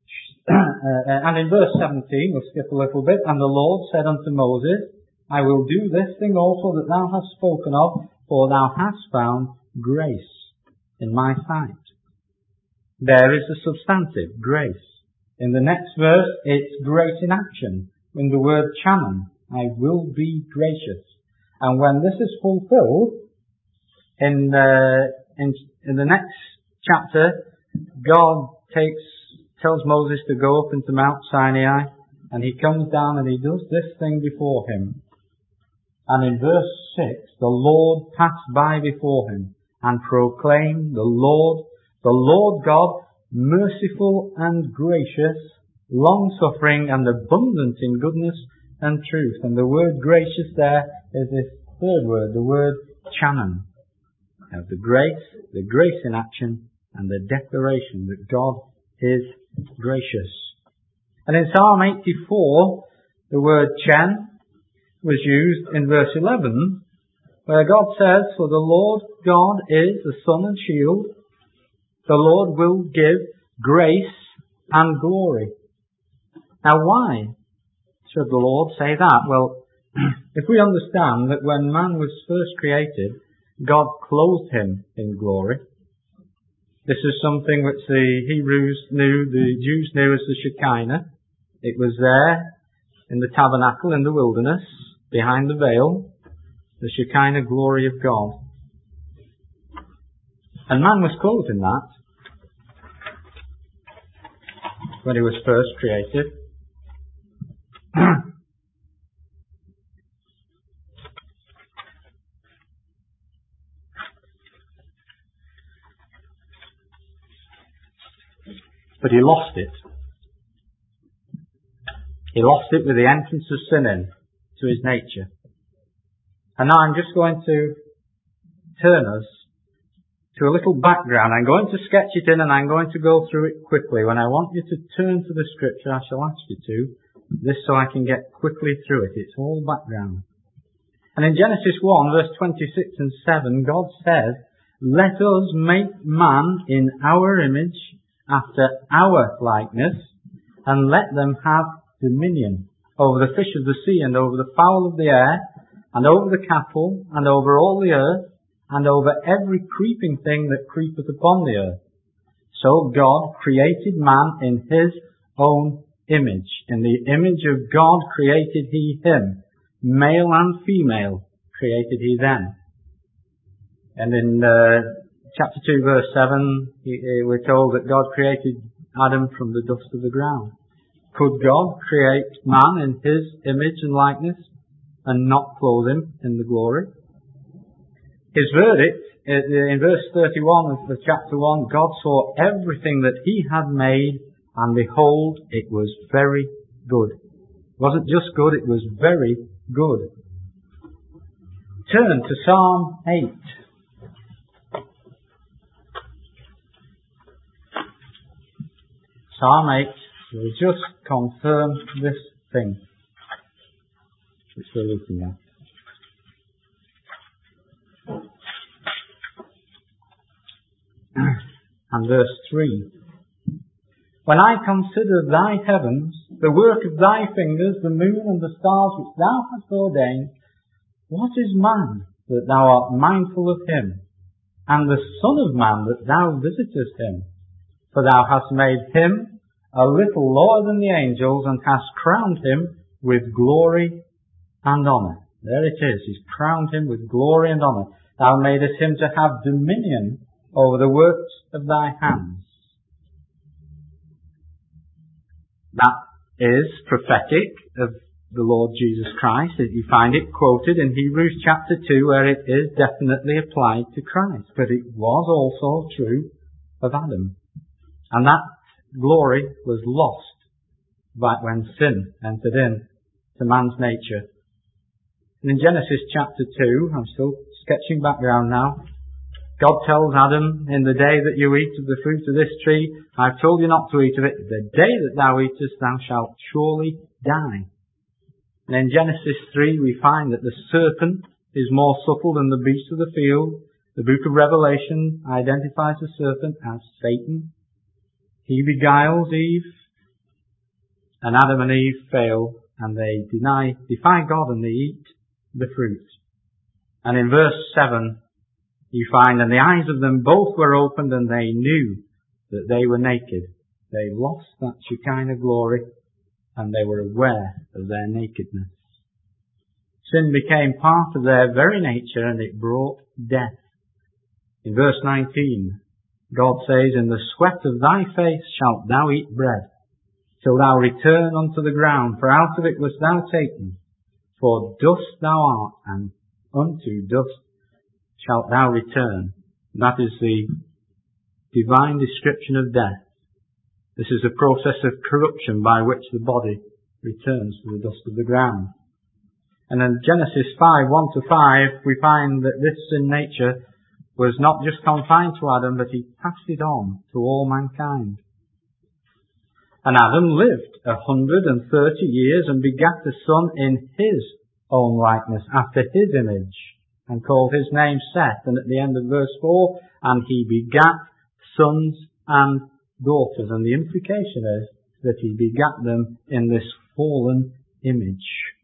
And in verse 17, we'll skip a little bit, and the Lord said unto Moses, I will do this thing also that thou hast spoken of, for thou hast found grace in my sight. There is the substantive, grace. In the next verse, it's grace in action, in the word chanan, I will be gracious. And when this is fulfilled, in the next chapter, God tells Moses to go up into Mount Sinai, and he comes down and he does this thing before him. And in verse 6, the Lord passed by before him and proclaimed, the Lord God, merciful and gracious, long-suffering and abundant in goodness and truth. And the word gracious there is this third word, the word chanan. Now the grace in action, and the declaration that God is gracious. And in Psalm 84, the word chen was used in verse 11, where God says, for the Lord God is the sun and shield. The Lord will give grace and glory. Now why should the Lord say that? Well, if we understand that when man was first created, God clothed him in glory. This is something which the Hebrews knew, the Jews knew as the Shekinah. It was there in the tabernacle in the wilderness, behind the veil, the Shekinah glory of God. And man was clothed in that when he was first created. But he lost it. He lost it with the entrance of sin into his nature. And now I'm just going to turn us to a little background. I'm going to sketch it in and I'm going to go through it quickly. When I want you to turn to the scripture, I shall ask you to, this so I can get quickly through it. It's all background. And in Genesis 1, verse 26 and 7, God says, let us make man in our image, after our likeness, and let them have dominion over the fish of the sea, and over the fowl of the air, and over the cattle, and over all the earth, and over every creeping thing that creepeth upon the earth. So God created man in His own image. In the image of God created He him. Male and female created He them. And in chapter 2, verse 7, we're told that God created Adam from the dust of the ground. Could God create man in His image and likeness and not clothe him in the glory? His verdict, in verse 31 of chapter 1, God saw everything that He had made, and behold, it was very good. It wasn't just good, it was very good. Turn to Psalm 8. Psalm 8 will just confirm this thing which we're looking at. And verse 3. When I consider thy heavens, the work of thy fingers, the moon and the stars which thou hast ordained, what is man that thou art mindful of him, and the Son of Man that thou visitest him? For thou hast made him a little lower than the angels, and hast crowned him with glory and honour. There it is. He's crowned him with glory and honour. Thou madest him to have dominion over the works of thy hands. That is prophetic of the Lord Jesus Christ. You find it quoted in Hebrews chapter 2 where it is definitely applied to Christ. But it was also true of Adam. And that glory was lost when sin entered in to man's nature. And in Genesis chapter 2, I'm still sketching background now, God tells Adam, in the day that you eat of the fruit of this tree, I've told you not to eat of it. The day that thou eatest, thou shalt surely die. And in Genesis 3, we find that the serpent is more subtle than the beast of the field. The book of Revelation identifies the serpent as Satan. He beguiles Eve, and Adam and Eve fail, and they defy God, and they eat the fruit. And in verse 7, you find, and the eyes of them both were opened, and they knew that they were naked. They lost that Shekinah glory, and they were aware of their nakedness. Sin became part of their very nature, and it brought death. In verse 19, God says, in the sweat of thy face shalt thou eat bread, till thou return unto the ground, for out of it wast thou taken. For dust thou art, and unto dust shalt thou return. That is the divine description of death. This is a process of corruption by which the body returns to the dust of the ground. And in Genesis 5, 1-5, we find that this sin nature was not just confined to Adam, but he passed it on to all mankind. And Adam lived 130 years and begat a son in his own likeness, after his image, and called his name Seth. And at the end of verse 4, and he begat sons and daughters. And the implication is that he begat them in this fallen image.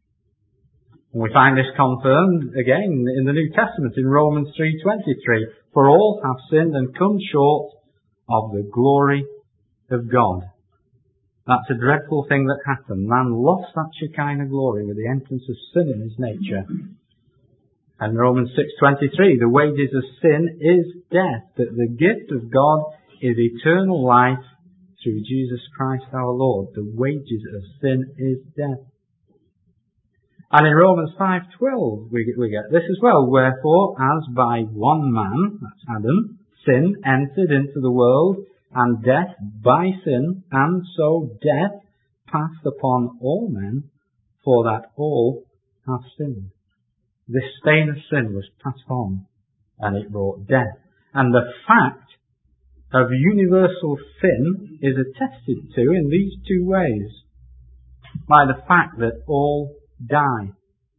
And we find this confirmed again in the New Testament in Romans 3:23. For all have sinned and come short of the glory of God. That's a dreadful thing that happened. Man lost that Shekinah glory with the entrance of sin in his nature. And Romans 6:23, the wages of sin is death, but the gift of God is eternal life through Jesus Christ our Lord. The wages of sin is death. And in Romans 5:12 we get this as well. Wherefore, as by one man, that's Adam, sin entered into the world, and death by sin, and so death passed upon all men, for that all have sinned. This stain of sin was passed on, and it brought death. And the fact of universal sin is attested to in these two ways. By the fact that all die.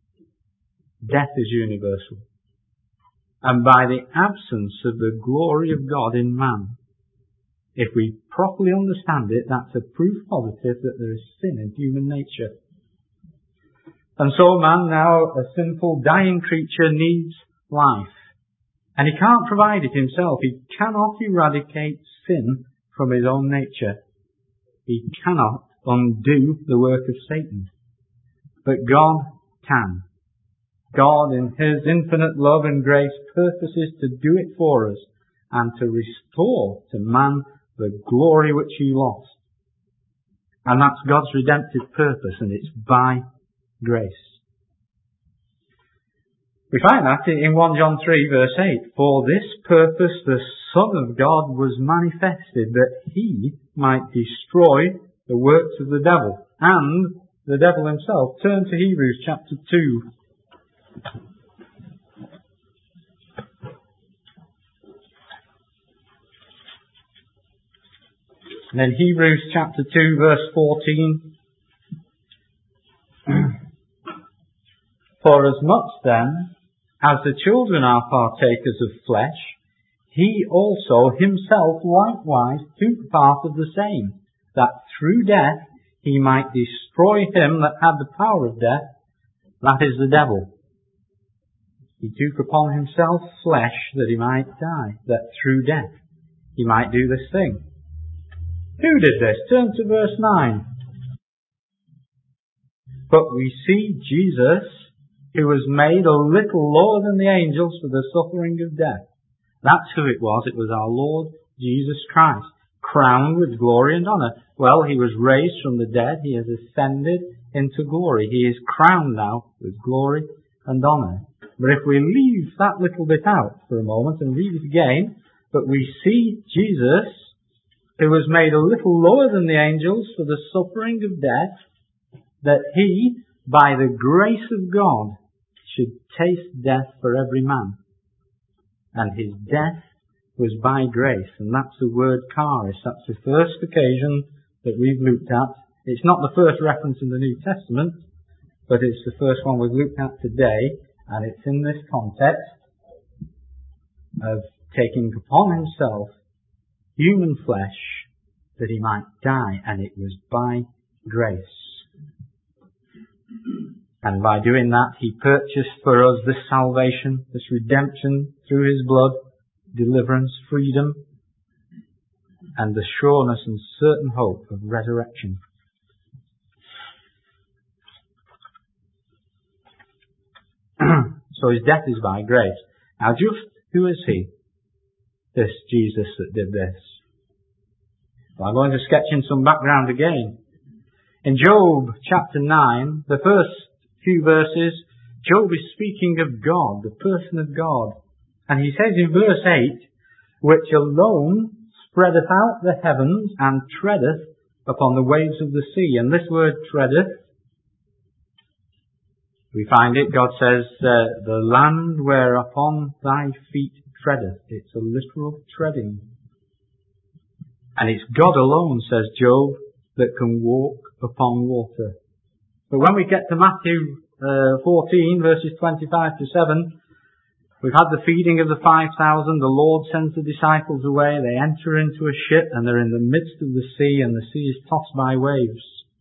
Death is universal. And by the absence of the glory of God in man. If we properly understand it, that's a proof positive that there is sin in human nature. And so man, now a sinful, dying creature, needs life. And he can't provide it himself. He cannot eradicate sin from his own nature. He cannot undo the work of Satan. But God can. God, in His infinite love and grace, purposes to do it for us and to restore to man the glory which he lost. And that's God's redemptive purpose, and it's by grace. We find that in 1 John 3 verse 8. For this purpose the Son of God was manifested, that He might destroy the works of the devil, and the devil himself. Turn to Hebrews chapter 2. And in Hebrews chapter 2 verse 14. For as much then as the children are partakers of flesh, he also himself likewise took part of the same, that through death he might destroy him that had the power of death, that is the devil. He took upon himself flesh that he might die, that through death he might do this thing. Who did this? Turn to verse 9. But we see Jesus, who was made a little lower than the angels for the suffering of death. That's who it was. It was our Lord Jesus Christ. crowned with glory and honour. Well, he was raised from the dead. He has ascended into glory. He is crowned now with glory and honour. But if we leave that little bit out for a moment and read it again, but we see Jesus, who was made a little lower than the angels for the suffering of death, that he, by the grace of God, should taste death for every man. And his death was by grace. And that's the word charis. That's the first occasion that we've looked at. It's not the first reference in the New Testament, but it's the first one we've looked at today. And it's in this context of taking upon himself human flesh that he might die. And it was by grace. And by doing that, he purchased for us this salvation, this redemption through his blood, deliverance, freedom, and the sureness and certain hope of resurrection. So his death is by grace. Now just who is he? This Jesus that did this. Well, I'm going to sketch in some background again. In Job chapter 9, the first few verses, Job is speaking of God, the person of God. And he says in verse 8, which alone spreadeth out the heavens and treadeth upon the waves of the sea. And this word treadeth, we find it, God says, the land whereupon thy feet treadeth. It's a literal treading. And it's God alone, says Job, that can walk upon water. But when we get to Matthew 14, verses 25 to 7, we've had the feeding of the 5,000. The Lord sends the disciples away. They enter into a ship and they're in the midst of the sea, and the sea is tossed by waves.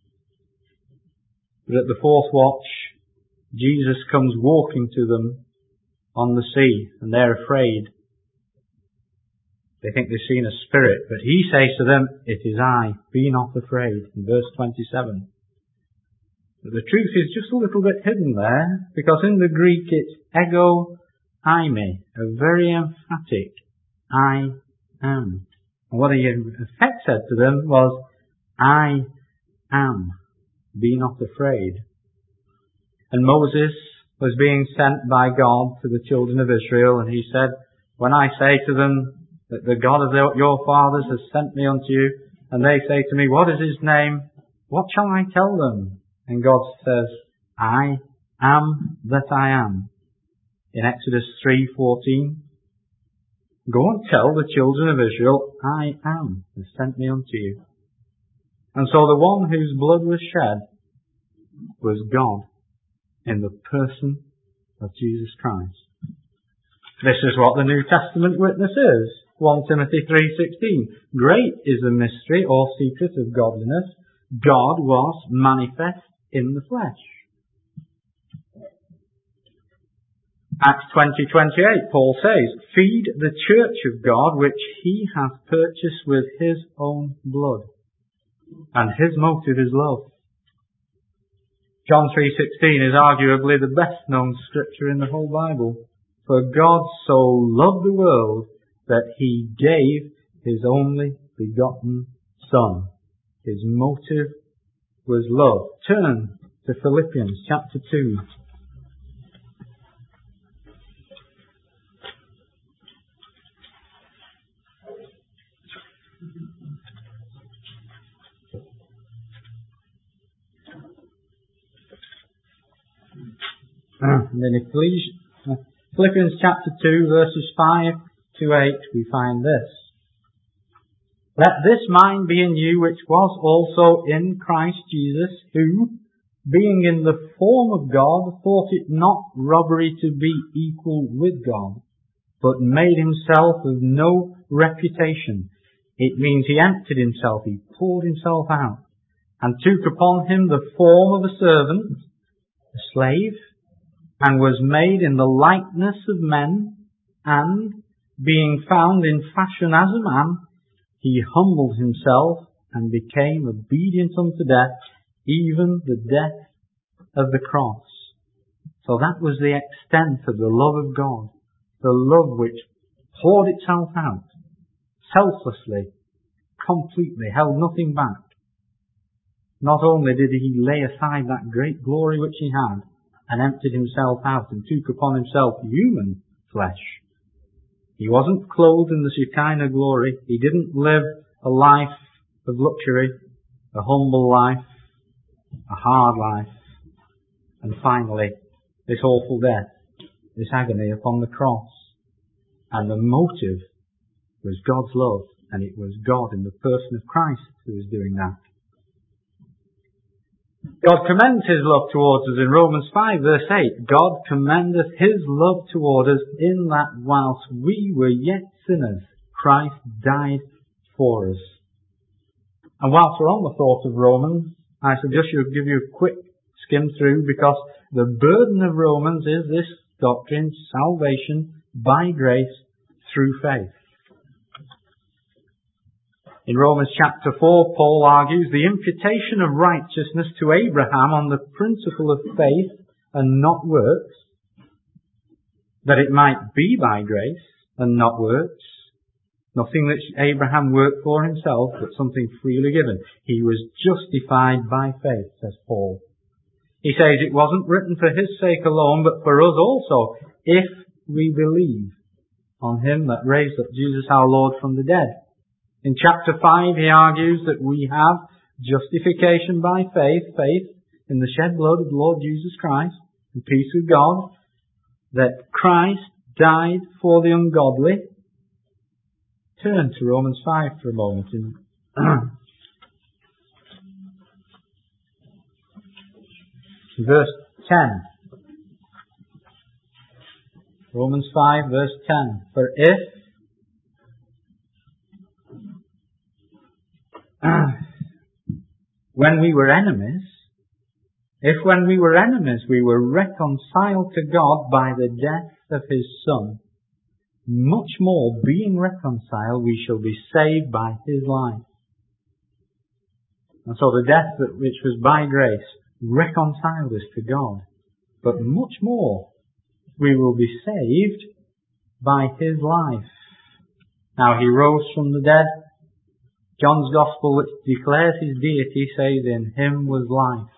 But at the fourth watch, Jesus comes walking to them on the sea, and they're afraid. They think they've seen a spirit, but he says to them, "It is I, be not afraid," in verse 27. But the truth is just a little bit hidden there, because in the Greek it's ego eimi, a very emphatic I am. And what he in effect said to them was, I am, be not afraid. And Moses was being sent by God to the children of Israel, and he said, when I say to them that the God of your fathers has sent me unto you, and they say to me, what is his name? What shall I tell them? And God says, I am that I am. In Exodus 3:14, go and tell the children of Israel, I am has sent me unto you. And so the one whose blood was shed was God in the person of Jesus Christ. This is what the New Testament witness is. 1 Timothy 3:16. Great is the mystery or secret of godliness. God was manifest in the flesh. Acts 20:28, Paul says, feed the church of God which he hath purchased with his own blood. And his motive is love. John 3:16 is arguably the best known scripture in the whole Bible. For God so loved the world that he gave his only begotten Son. His motive was love. Turn to Philippians chapter 2. And then Philippians chapter 2 verses 5 to 8 we find this. Let this mind be in you which was also in Christ Jesus, who, being in the form of God, thought it not robbery to be equal with God, but made himself of no reputation. It means he emptied himself, he poured himself out, and took upon him the form of a servant, a slave, and was made in the likeness of men, and, being found in fashion as a man, he humbled himself and became obedient unto death, even the death of the cross. So that was the extent of the love of God, the love which poured itself out selflessly, completely, held nothing back. Not only did he lay aside that great glory which he had, and emptied himself out and took upon himself human flesh. He wasn't clothed in the Shekinah glory. He didn't live a life of luxury, a humble life, a hard life. And finally, this awful death, this agony upon the cross. And the motive was God's love, and it was God in the person of Christ who was doing that. God commends His love towards us in Romans 5 verse 8. God commendeth His love toward us in that whilst we were yet sinners, Christ died for us. And whilst we're on the thought of Romans, I suggest you give you a quick skim through, because the burden of Romans is this doctrine, salvation by grace through faith. In Romans chapter 4, Paul argues the imputation of righteousness to Abraham on the principle of faith and not works, that it might be by grace and not works, nothing that Abraham worked for himself, but something freely given. He was justified by faith, says Paul. He says it wasn't written for his sake alone, but for us also, if we believe on Him that raised up Jesus our Lord from the dead. In chapter 5 he argues that we have justification by faith, faith in the shed blood of the Lord Jesus Christ, and peace with God, that Christ died for the ungodly. Turn to Romans 5 for a moment. In verse 10. Romans 5 verse 10. For if when we were enemies we were reconciled to God by the death of His Son, much more being reconciled we shall be saved by His life. And so the death which was by grace reconciled us to God, but much more we will be saved by His life. Now He rose from the dead. John's Gospel, which declares His deity, says in Him was life.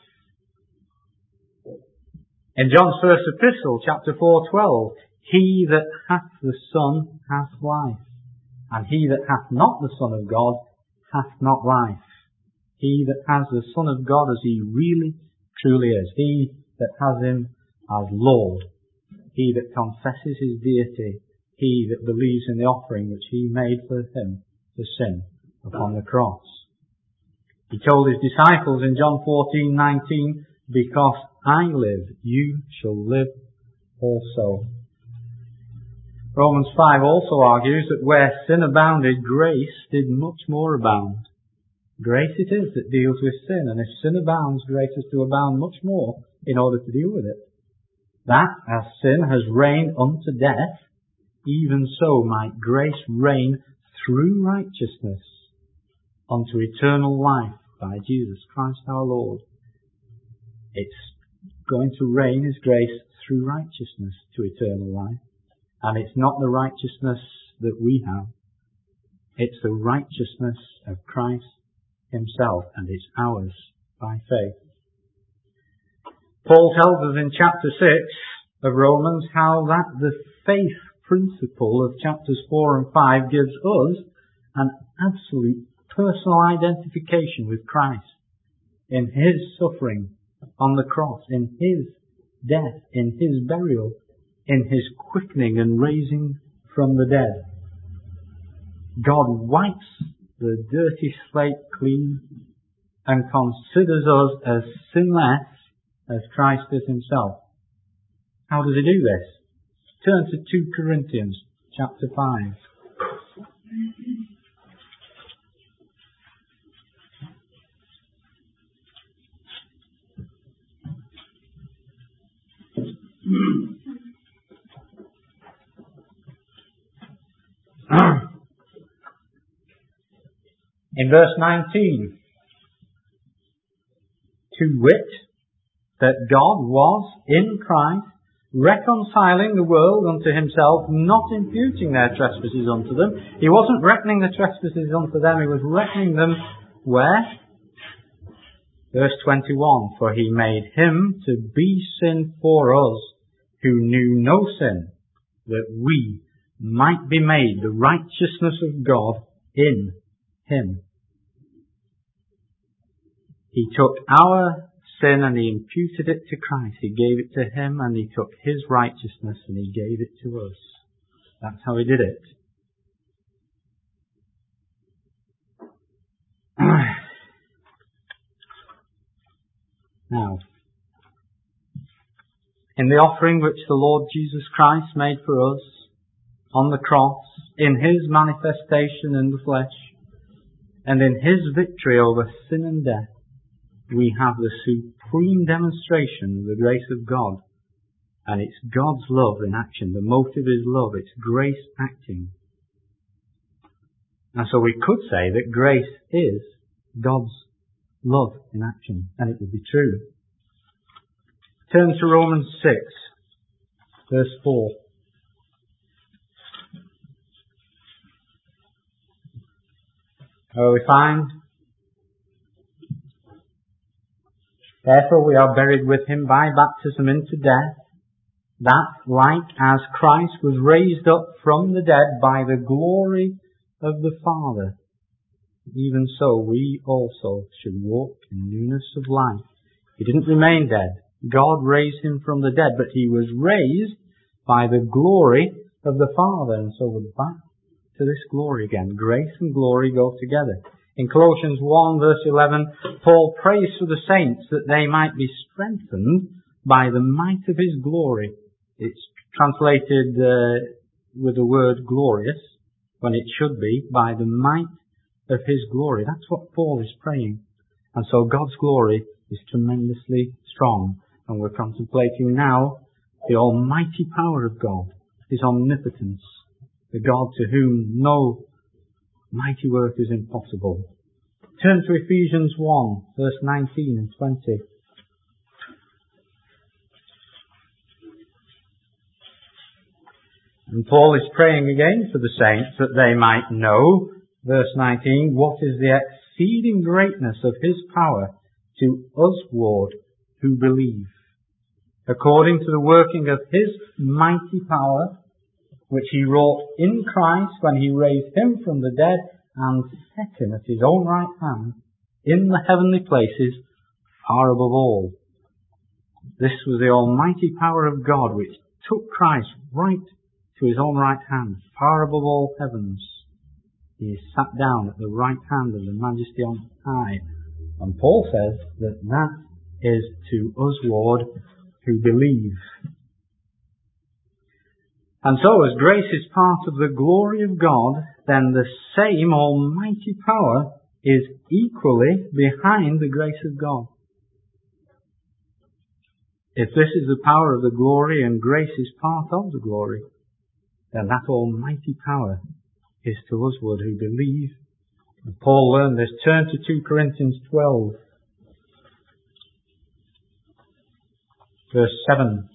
In John's first epistle, chapter 4:12, He that hath the Son hath life, and he that hath not the Son of God hath not life. He that has the Son of God as He really, truly is, he that has Him as Lord, he that confesses His deity, he that believes in the offering which He made for him for sin upon the cross. He told His disciples in John 14:19, because I live, you shall live also. Romans 5 also argues that where sin abounded, grace did much more abound. Grace it is that deals with sin, and if sin abounds, grace is to abound much more in order to deal with it. That, as sin has reigned unto death, even so might grace reign through righteousness unto eternal life by Jesus Christ our Lord. It's going to reign His grace through righteousness to eternal life. And it's not the righteousness that we have. It's the righteousness of Christ Himself, and it's ours by faith. Paul tells us in chapter 6 of Romans how that the faith principle of chapters 4 and 5 gives us an absolute personal identification with Christ in His suffering on the cross, in His death, in His burial, in His quickening and raising from the dead. God wipes the dirty slate clean and considers us as sinless as Christ is Himself. How does He do this? Turn to 2 Corinthians chapter 5. In verse 19, to wit, that God was in Christ reconciling the world unto himself, not imputing their trespasses unto them. He wasn't reckoning the trespasses unto them, he was reckoning them where? Verse 21, for he made him to be sin for us, who knew no sin, that we might be made the righteousness of God in him. He took our sin and he imputed it to Christ. He gave it to him and he took his righteousness and he gave it to us. That's how he did it. Now, in the offering which the Lord Jesus Christ made for us on the cross, in his manifestation in the flesh, and in his victory over sin and death, we have the supreme demonstration of the grace of God. And it's God's love in action. The motive is love. It's grace acting. And so we could say that grace is God's love in action. And it would be true. Turn to Romans 6, verse 4. Where we find, therefore we are buried with him by baptism into death, that, like as Christ was raised up from the dead by the glory of the Father, even so we also should walk in newness of life. He didn't remain dead. God raised him from the dead, but he was raised by the glory of the Father. And so we're back to this glory again. Grace and glory go together. In Colossians 1 verse 11, Paul prays for the saints that they might be strengthened by the might of his glory. It's translated with the word glorious, when it should be by the might of his glory. That's what Paul is praying. And so God's glory is tremendously strong. And we're contemplating now the almighty power of God, his omnipotence, the God to whom no mighty work is impossible. Turn to Ephesians 1, verse 19 and 20. And Paul is praying again for the saints that they might know, verse 19, what is the exceeding greatness of his power to usward who believe, according to the working of his mighty power, which he wrought in Christ when he raised him from the dead and set him at his own right hand in the heavenly places, far above all. This was the almighty power of God which took Christ right to his own right hand, far above all heavens. He is sat down at the right hand of the Majesty on high. And Paul says that that is to usward who believe. And so as grace is part of the glory of God, then the same almighty power is equally behind the grace of God. If this is the power of the glory and grace is part of the glory, then that almighty power is to usward who believe. And Paul learned this. Turn to 2 Corinthians 12, verse 7.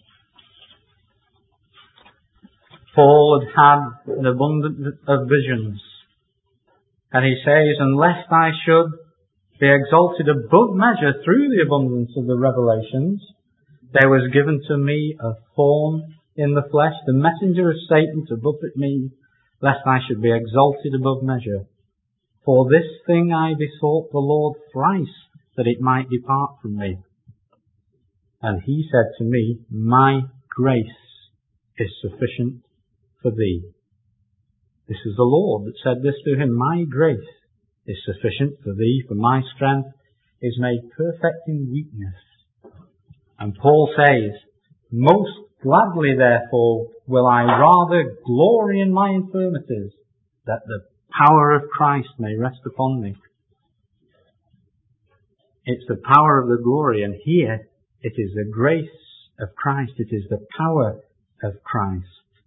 Paul had an abundance of visions. And he says, and lest I should be exalted above measure through the abundance of the revelations, there was given to me a thorn in the flesh, the messenger of Satan to buffet me, lest I should be exalted above measure. For this thing I besought the Lord thrice, that it might depart from me. And he said to me, my grace is sufficient for thee. This is the Lord that said this to him, my grace is sufficient for thee, for my strength is made perfect in weakness. And Paul says, most gladly therefore will I rather glory in my infirmities, that the power of Christ may rest upon me. It's the power of the glory, and here it is the grace of Christ, it is the power of Christ.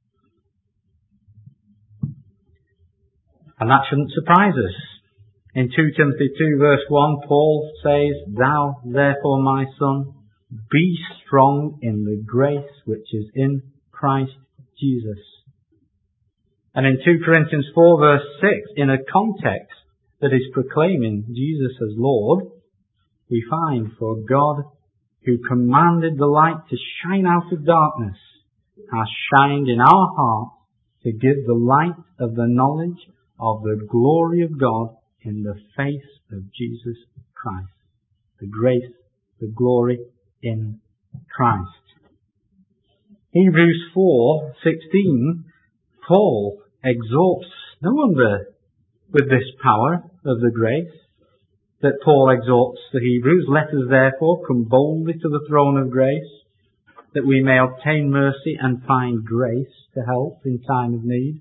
And that shouldn't surprise us. In 2 Timothy 2 verse 1, Paul says, thou therefore my son, be strong in the grace which is in Christ Jesus. And in 2 Corinthians 4 verse 6, in a context that is proclaiming Jesus as Lord, we find, for God, who commanded the light to shine out of darkness, has shined in our hearts to give the light of the knowledge of the glory of God in the face of Jesus Christ. The grace, the glory in Christ. Hebrews 4:16, Paul exhorts no wonder with this power of the grace that Paul exhorts the Hebrews. Let us therefore come boldly to the throne of grace, that we may obtain mercy and find grace to help in time of need.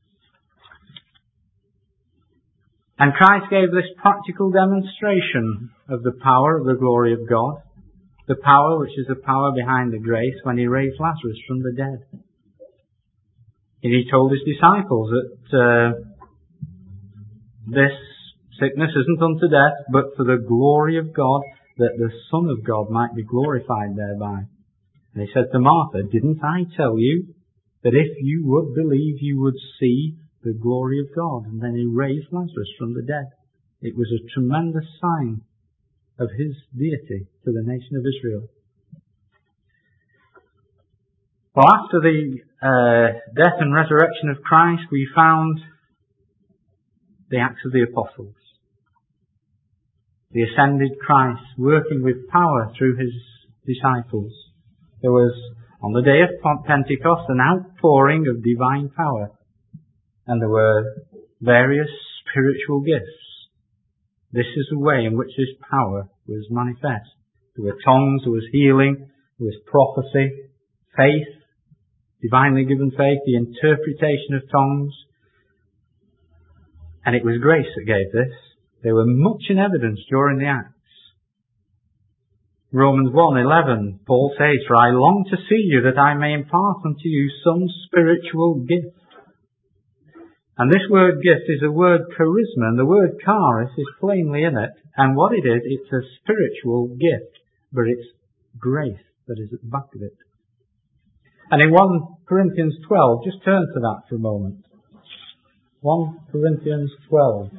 And Christ gave this practical demonstration of the power of the glory of God, the power which is the power behind the grace, when he raised Lazarus from the dead. And he told his disciples that this sickness isn't unto death, but for the glory of God, that the Son of God might be glorified thereby. And he said to Martha, didn't I tell you that if you would believe, you would see the glory of God? And then he raised Lazarus from the dead. It was a tremendous sign of his deity to the nation of Israel. Well, after the death and resurrection of Christ, we found the Acts of the Apostles. The ascended Christ working with power through his disciples. There was, on the day of Pentecost, an outpouring of divine power. And there were various spiritual gifts. This is the way in which this power was manifest. There were tongues, there was healing, there was prophecy, faith, divinely given faith, the interpretation of tongues. And it was grace that gave this. They were much in evidence during the Acts. Romans 1:11, Paul says, for I long to see you, that I may impart unto you some spiritual gift. And this word gift is a word charisma, and the word charis is plainly in it. And what it is, it's a spiritual gift, but it's grace that is at the back of it. And in 1 Corinthians 12, just turn to that for a moment. 1 Corinthians 12.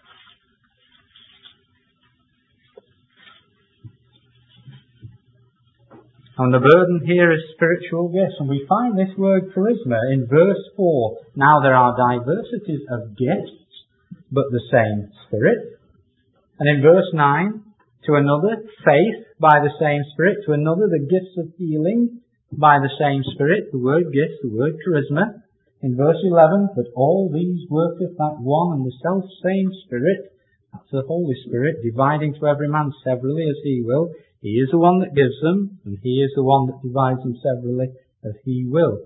And the burden here is spiritual gifts. And we find this word charisma in verse 4. Now there are diversities of gifts, but the same Spirit. And in verse 9, to another, faith by the same Spirit. To another, the gifts of healing by the same Spirit. The word gifts, the word charisma. In verse 11, but all these worketh that one and the self-same Spirit. That's the Holy Spirit, dividing to every man severally as he will. He is the one that gives them, and he is the one that divides them severally as he will.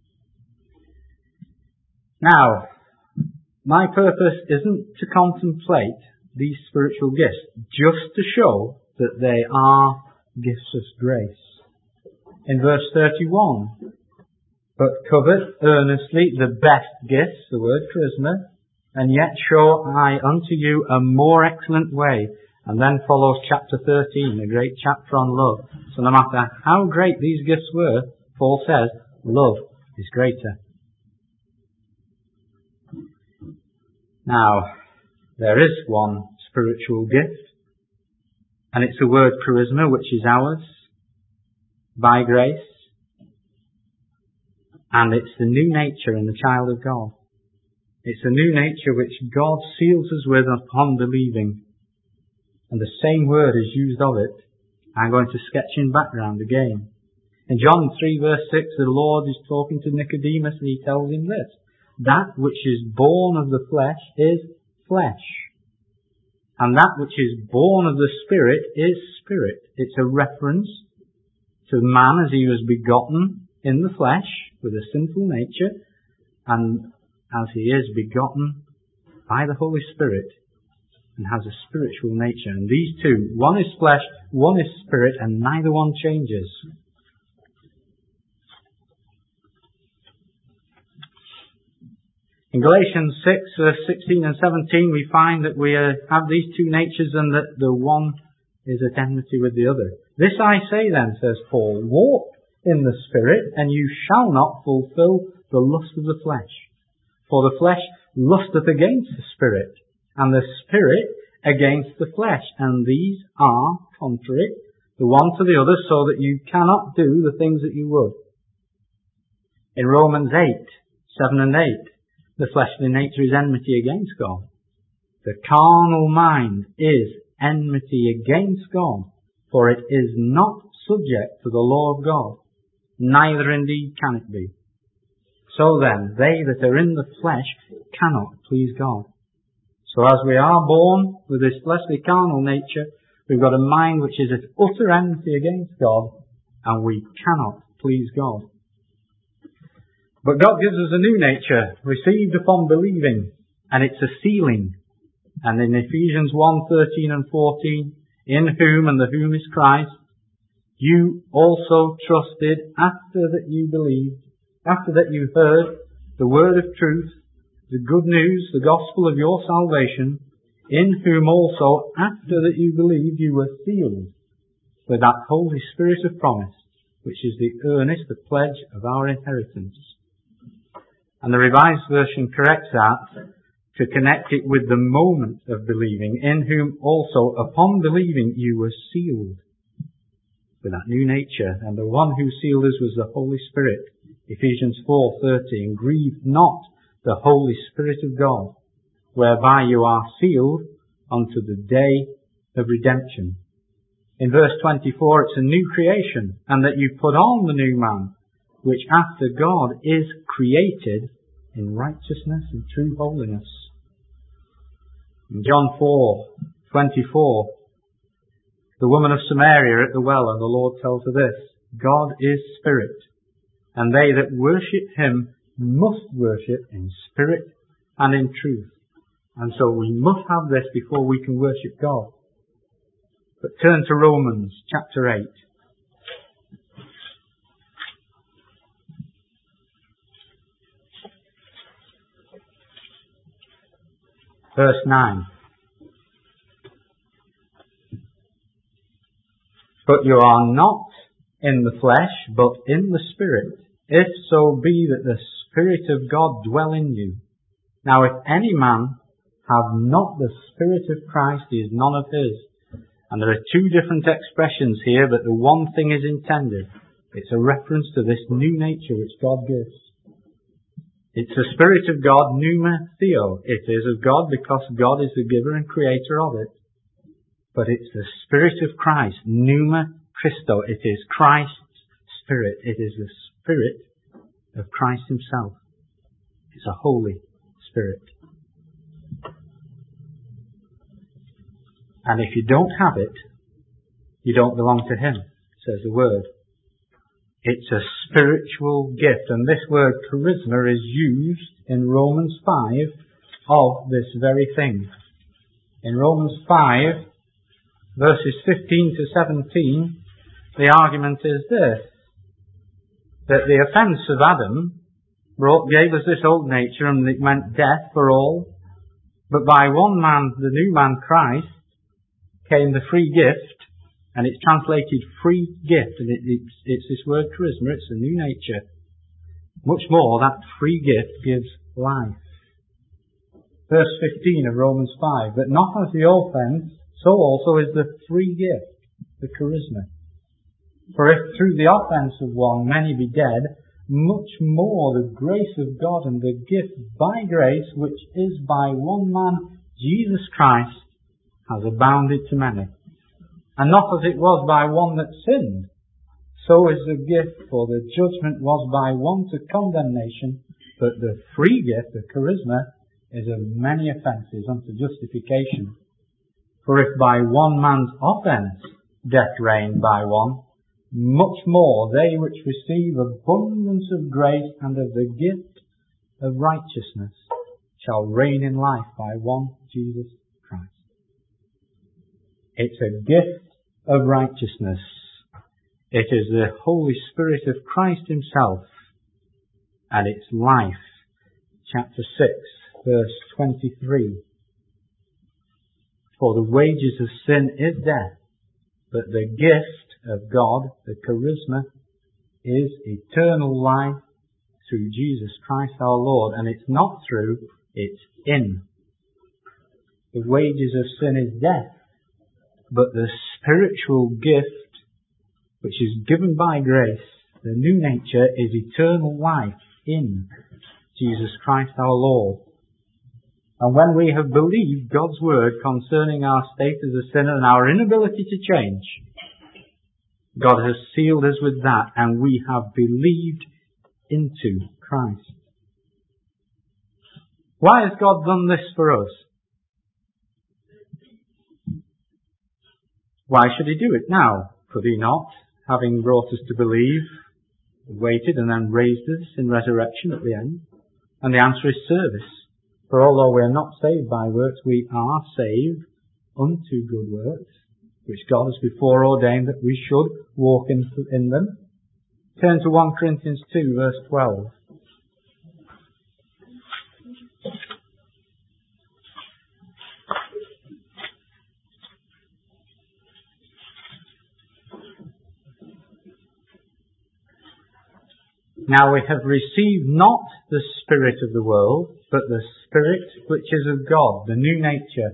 Now, my purpose isn't to contemplate these spiritual gifts, just to show that they are gifts of grace. In verse 31, but covet earnestly the best gifts, the word charisma, and yet show I unto you a more excellent way. And then follows chapter 13, a great chapter on love. So no matter how great these gifts were, Paul says, love is greater. Now, there is one spiritual gift, and it's the word charisma, which is ours, by grace, and it's the new nature in the child of God. It's the new nature which God seals us with upon believing. And the same word is used of it. I'm going to sketch in background again. In John 3 verse 6, the Lord is talking to Nicodemus and he tells him this. That which is born of the flesh is flesh. And that which is born of the Spirit is spirit. It's a reference to man as he was begotten in the flesh with a sinful nature, and as he is begotten by the Holy Spirit and has a spiritual nature. And these two, one is flesh, one is spirit, and neither one changes. In Galatians 6, verse 16 and 17, we find that we have these two natures and that the one is at enmity with the other. This I say then, says Paul, walk in the Spirit, and you shall not fulfill the lust of the flesh. For the flesh lusteth against the Spirit, and the Spirit against the flesh, and these are contrary the one to the other, so that you cannot do the things that you would. In Romans 8:7 and 8, the fleshly nature is enmity against God. The carnal mind is enmity against God, for it is not subject to the law of God, neither indeed can it be. So then, they that are in the flesh cannot please God. So as we are born with this fleshly carnal nature, we've got a mind which is at utter enmity against God, and we cannot please God. But God gives us a new nature, received upon believing, and it's a sealing. And in Ephesians 1:13 and 14, in whom, and the whom is Christ, you also trusted after that you believed, after that you heard the word of truth, the good news, the gospel of your salvation, in whom also after that you believed you were sealed with that Holy Spirit of promise, which is the earnest, the pledge of our inheritance. And the Revised Version corrects that to connect it with the moment of believing, in whom also upon believing you were sealed with that new nature. And the one who sealed us was the Holy Spirit. Ephesians 4:13, grieve not the Holy Spirit of God, whereby you are sealed unto the day of redemption. In verse 24, it's a new creation, and that you put on the new man, which after God is created in righteousness and true holiness. In John 4:24, the woman of Samaria at the well, and the Lord tells her this, God is spirit, and they that worship him must worship in spirit and in truth. And so we must have this before we can worship God. But turn to Romans chapter 8. Verse 9. But you are not in the flesh, but in the Spirit, if so be that the Spirit of God dwell in you. Now if any man have not the Spirit of Christ, he is none of his. And there are two different expressions here, but the one thing is intended. It's a reference to this new nature which God gives. It's the Spirit of God, pneuma theo. It is of God because God is the giver and creator of it. But it's the Spirit of Christ, pneuma Christo. It is Christ's Spirit. It is the Spirit of Christ himself. It's a Holy Spirit. And if you don't have it, you don't belong to him, says the word. It's a spiritual gift. And this word charisma is used in Romans 5 of this very thing. In Romans 5, verses 15 to 17, the argument is this, that the offence of Adam gave us this old nature, and it meant death for all. But by one man, the new man Christ, came the free gift, and it's translated free gift, and it's this word charisma, it's a new nature. Much more, that free gift gives life. Verse 15 of Romans 5, but not as the offence, so also is the free gift, the charisma. For if through the offence of one many be dead, much more the grace of God and the gift by grace, which is by one man, Jesus Christ, has abounded to many. And not as it was by one that sinned, so is the gift, for the judgment was by one to condemnation, but the free gift, the charisma, is of many offences unto justification. For if by one man's offence death reigned by one, much more they which receive abundance of grace and of the gift of righteousness shall reign in life by one Jesus Christ. It's a gift of righteousness. It is the Holy Spirit of Christ himself, and it's life. Chapter 6, verse 23. For the wages of sin is death, But the gift of God, the charisma, is eternal life through Jesus Christ our Lord. And it's not through, it's in. The wages of sin is death. But the spiritual gift, which is given by grace, the new nature, is eternal life in Jesus Christ our Lord. And when we have believed God's word concerning our state as a sinner and our inability to change, God has sealed us with that, and we have believed into Christ. Why has God done this for us? Why should He do it now? Could He not, having brought us to believe, waited and then raised us in resurrection at the end? And the answer is service. For although we are not saved by works, we are saved unto good works, which God has before ordained that we should walk in them. Turn to 1 Corinthians 2, verse 12. Now we have received not the spirit of the world, but the Spirit which is of God, the new nature,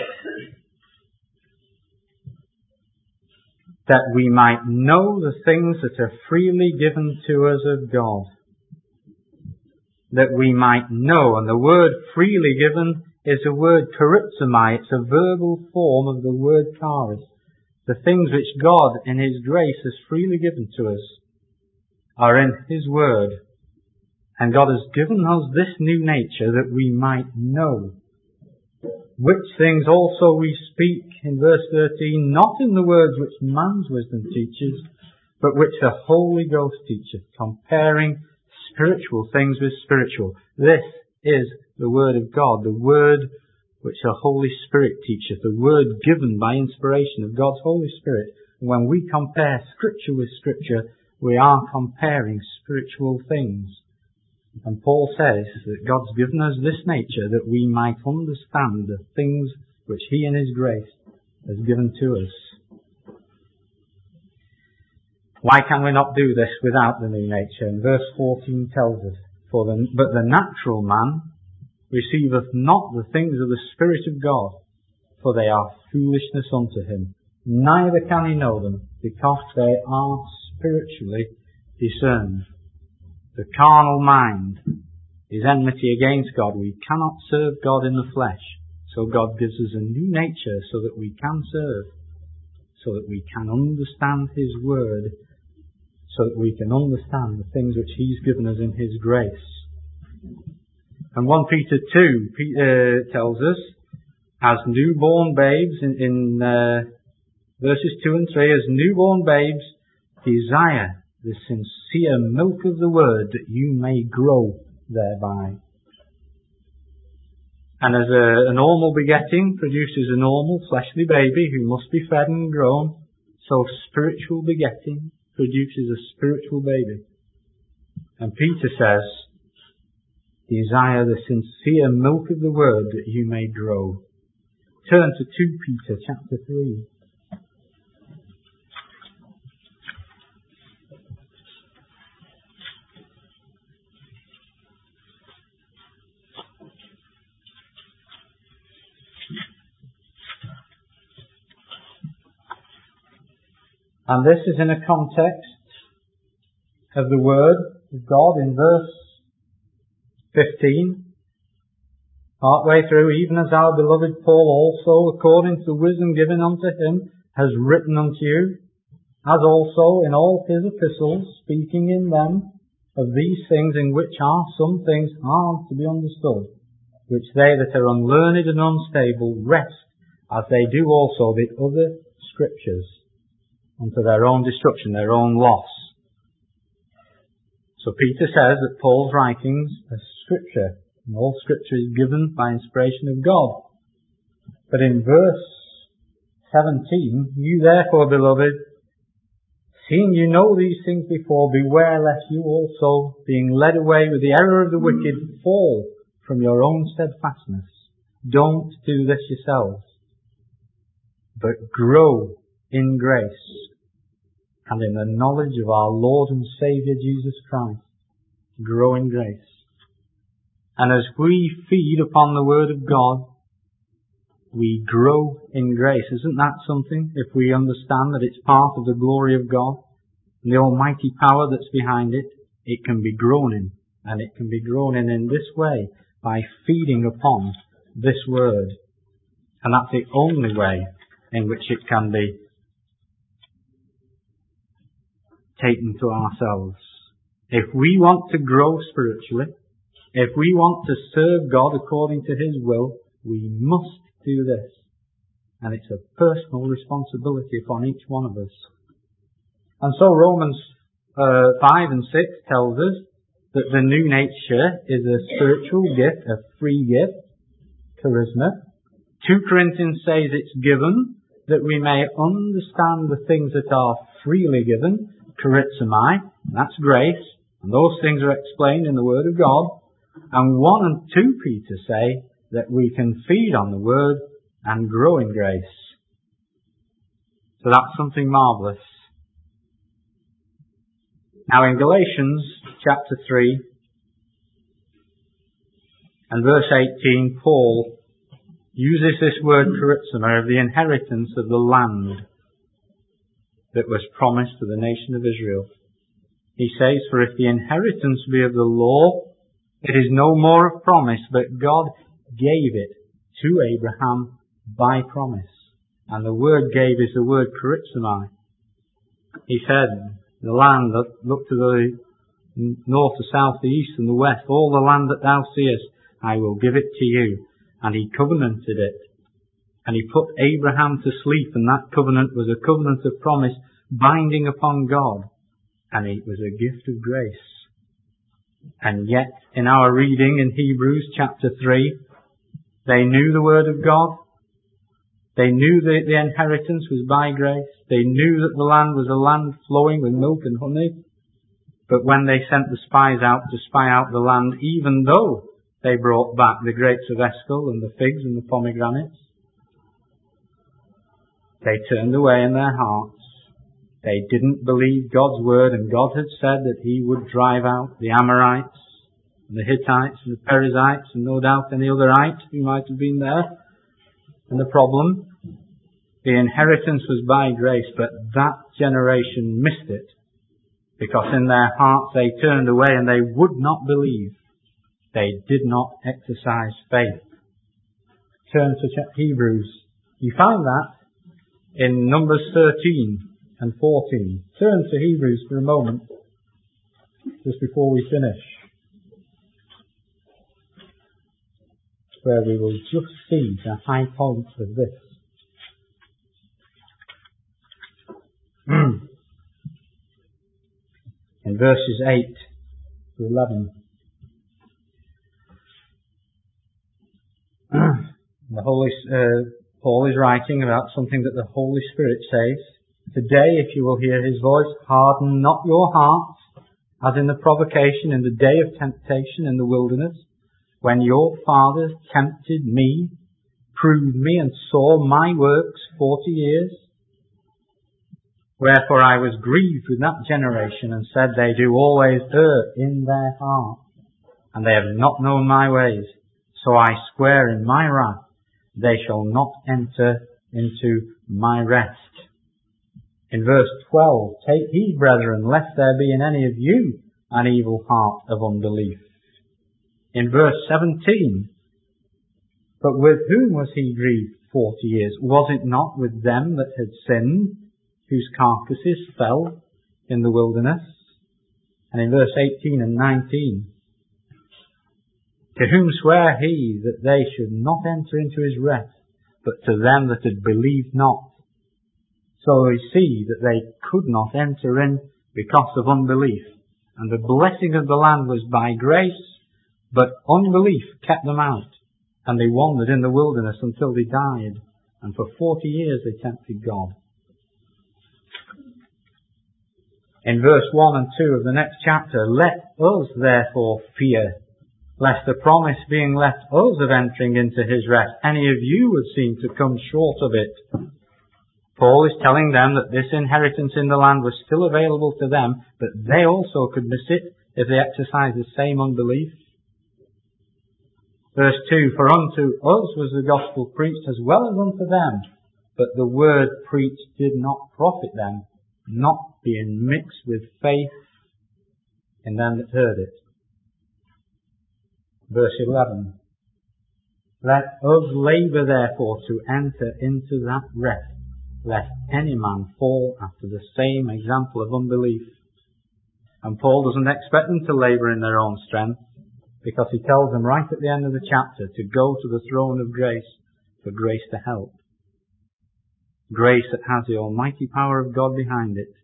that we might know the things that are freely given to us of God. That we might know, and the word freely given is a word charizomai, it's a verbal form of the word charis. The things which God in His grace has freely given to us are in His word. And God has given us this new nature that we might know. Which things also we speak, in verse 13, not in the words which man's wisdom teaches, but which the Holy Ghost teacheth, comparing spiritual things with spiritual. This is the Word of God, the Word which the Holy Spirit teacheth, the Word given by inspiration of God's Holy Spirit. And when we compare Scripture with Scripture, we are comparing spiritual things. And Paul says that God's given us this nature that we might understand the things which He in His grace has given to us. Why can we not do this without the new nature? And verse 14 tells us, But the natural man receiveth not the things of the Spirit of God, for they are foolishness unto him. Neither can he know them, because they are spiritually discerned. The carnal mind is enmity against God. We cannot serve God in the flesh. So God gives us a new nature so that we can serve, so that we can understand His Word, so that we can understand the things which He's given us in His grace. And 1 Peter 2 tells us, as newborn babes, in verses 2 and 3, as newborn babes, desire the sincere milk of the Word, that you may grow thereby. And as a normal begetting produces a normal fleshly baby who must be fed and grown, so spiritual begetting produces a spiritual baby. And Peter says, desire the sincere milk of the Word, that you may grow. Turn to 2 Peter chapter 3. And this is in a context of the Word of God in verse 15. Partway through, even as our beloved Paul also, according to the wisdom given unto him, has written unto you, as also in all his epistles, speaking in them of these things, in which are some things hard to be understood, which they that are unlearned and unstable rest, as they do also the other Scriptures, unto their own destruction, their own loss. So Peter says that Paul's writings are Scripture, and all Scripture is given by inspiration of God. But in verse 17, you therefore, beloved, seeing you know these things before, beware lest you also, being led away with the error of the wicked, fall from your own steadfastness. Don't do this yourselves, but grow in grace and in the knowledge of our Lord and Saviour Jesus Christ. Grow in grace. And as we feed upon the Word of God, we grow in grace. Isn't that something? If we understand that it's part of the glory of God and the almighty power that's behind it, it can be grown in. And it can be grown in this way, by feeding upon this Word. And that's the only way in which it can be taken to ourselves. If we want to grow spiritually, if we want to serve God according to His will, we must do this. And it's a personal responsibility upon each one of us. And so Romans 5 and 6 tells us that the new nature is a spiritual gift, a free gift, charisma. 2 Corinthians says it's given that we may understand the things that are freely given, charizomai, that's grace, and those things are explained in the Word of God. And 1 and 2 Peter say that we can feed on the Word and grow in grace. So that's something marvellous. Now in Galatians chapter 3 and verse 18, Paul uses this word charizomai of the inheritance of the land that was promised to the nation of Israel. He says, for if the inheritance be of the law, it is no more of promise, but God gave it to Abraham by promise. And the word gave is the word charizomai. He said, the land that look to the north, the south, the east and the west, all the land that thou seest, I will give it to you. And he covenanted it. And he put Abraham to sleep, and that covenant was a covenant of promise binding upon God. And it was a gift of grace. And yet, in our reading in Hebrews chapter 3, they knew the Word of God. They knew that the inheritance was by grace. They knew that the land was a land flowing with milk and honey. But when they sent the spies out to spy out the land, even though they brought back the grapes of Eshcol and the figs and the pomegranates, they turned away in their hearts. They didn't believe God's word, and God had said that He would drive out the Amorites, and the Hittites, and the Perizzites, and no doubt any other ites who might have been there. And the problem, the inheritance was by grace, but that generation missed it, because in their hearts they turned away and they would not believe. They did not exercise faith. Turn to Hebrews. You find that in Numbers 13 and 14. Turn to Hebrews for a moment, just before we finish, where we will just see the high points of this. In verses 8 to 11. Paul is writing about something that the Holy Spirit says. Today, if you will hear His voice, harden not your hearts, as in the provocation in the day of temptation in the wilderness, when your fathers tempted me, proved me, and saw my works 40 years. Wherefore I was grieved with that generation, and said, they do always err in their heart, and they have not known my ways. So I swear in my wrath, they shall not enter into my rest. In verse 12, take heed, brethren, lest there be in any of you an evil heart of unbelief. In verse 17, but with whom was he grieved 40 years? Was it not with them that had sinned, whose carcasses fell in the wilderness? And in verse 18 and 19, to whom sware he that they should not enter into his rest, but to them that had believed not? So we see that they could not enter in because of unbelief. And the blessing of the land was by grace, but unbelief kept them out. And they wandered in the wilderness until they died. And for 40 years they tempted God. In verse 1 and 2 of the next chapter, let us therefore fear, lest the promise being left us of entering into his rest, any of you would seem to come short of it. Paul is telling them that this inheritance in the land was still available to them, but they also could miss it if they exercised the same unbelief. Verse 2, for unto us was the gospel preached as well as unto them, but the word preached did not profit them, not being mixed with faith in them that heard it. Verse 11, let us labour therefore to enter into that rest, lest any man fall after the same example of unbelief. And Paul doesn't expect them to labour in their own strength, because he tells them right at the end of the chapter to go to the throne of grace for grace to help. Grace that has the almighty power of God behind it.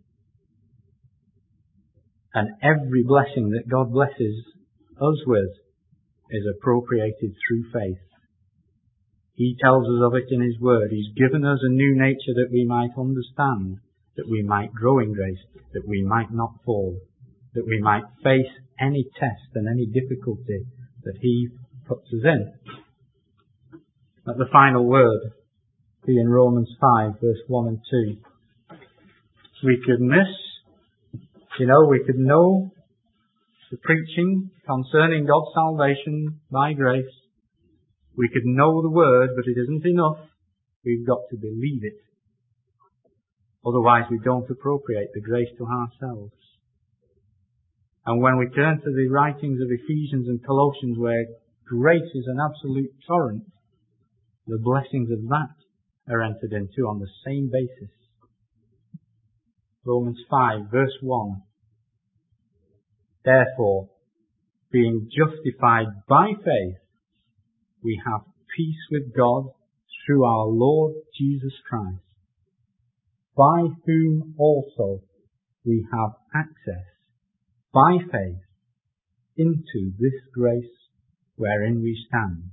And every blessing that God blesses us with is appropriated through faith. He tells us of it in His Word. He's given us a new nature that we might understand, that we might grow in grace, that we might not fall, that we might face any test and any difficulty that He puts us in. At the final word, be in Romans 5, verse 1 and 2. We could miss, we could know the preaching concerning God's salvation by grace. We could know the Word, but it isn't enough. We've got to believe it. Otherwise we don't appropriate the grace to ourselves. And when we turn to the writings of Ephesians and Colossians, where grace is an absolute torrent, the blessings of that are entered into on the same basis. Romans 5, verse 1. Therefore, being justified by faith, we have peace with God through our Lord Jesus Christ, by whom also we have access by faith into this grace wherein we stand.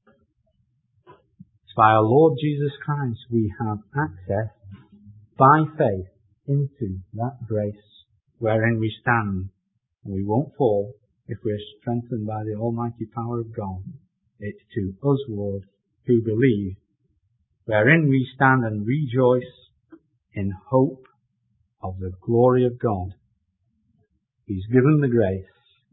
It's by our Lord Jesus Christ we have access by faith into that grace wherein we stand. And we won't fall if we're strengthened by the almighty power of God. It's to us, Lord, who believe, wherein we stand and rejoice in hope of the glory of God. He's given the grace.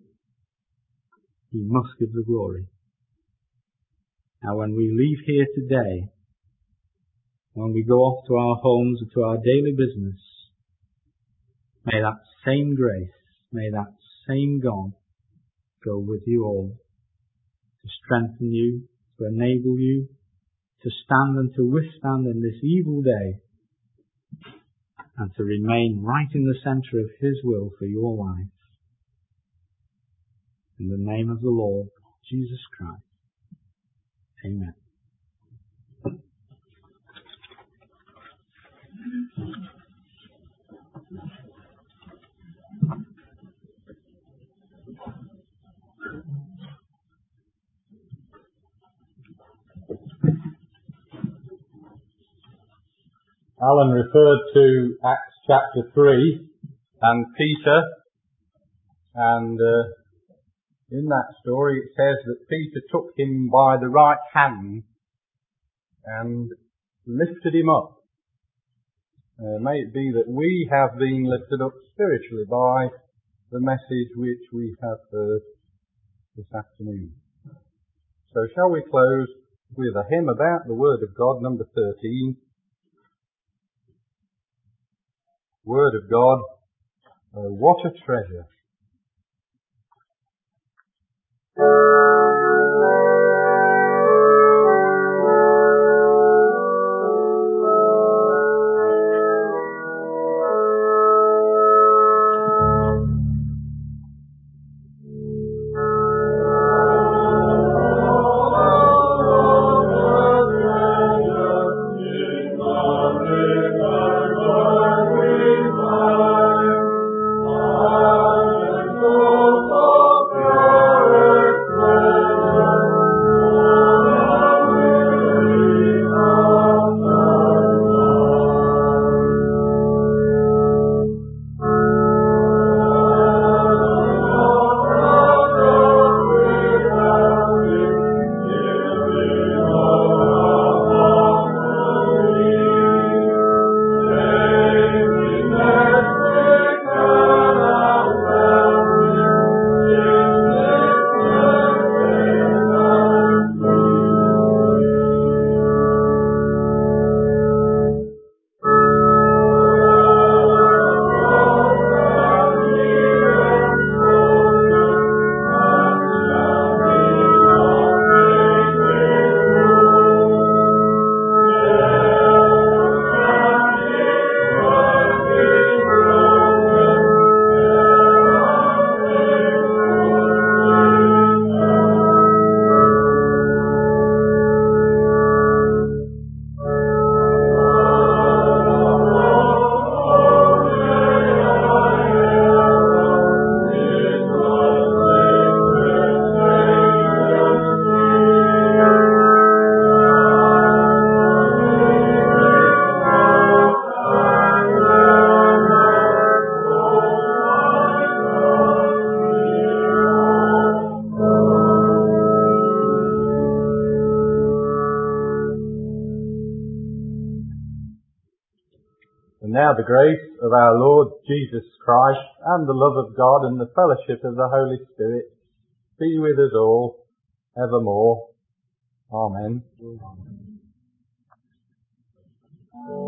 He must give the glory. Now when we leave here today, when we go off to our homes and to our daily business, may that same grace, may that same God go with you all, to strengthen you, to enable you to stand and to withstand in this evil day, and to remain right in the centre of His will for your life. In the name of the Lord Jesus Christ. Amen. Alan referred to Acts chapter 3 and Peter, and in that story it says that Peter took him by the right hand and lifted him up. May it be that we have been lifted up spiritually by the message which we have heard this afternoon. So shall we close with a hymn about the Word of God, number 13. Word of God, oh, what a treasure. And now the grace of our Lord Jesus Christ and the love of God and the fellowship of the Holy Spirit be with us all evermore. Amen.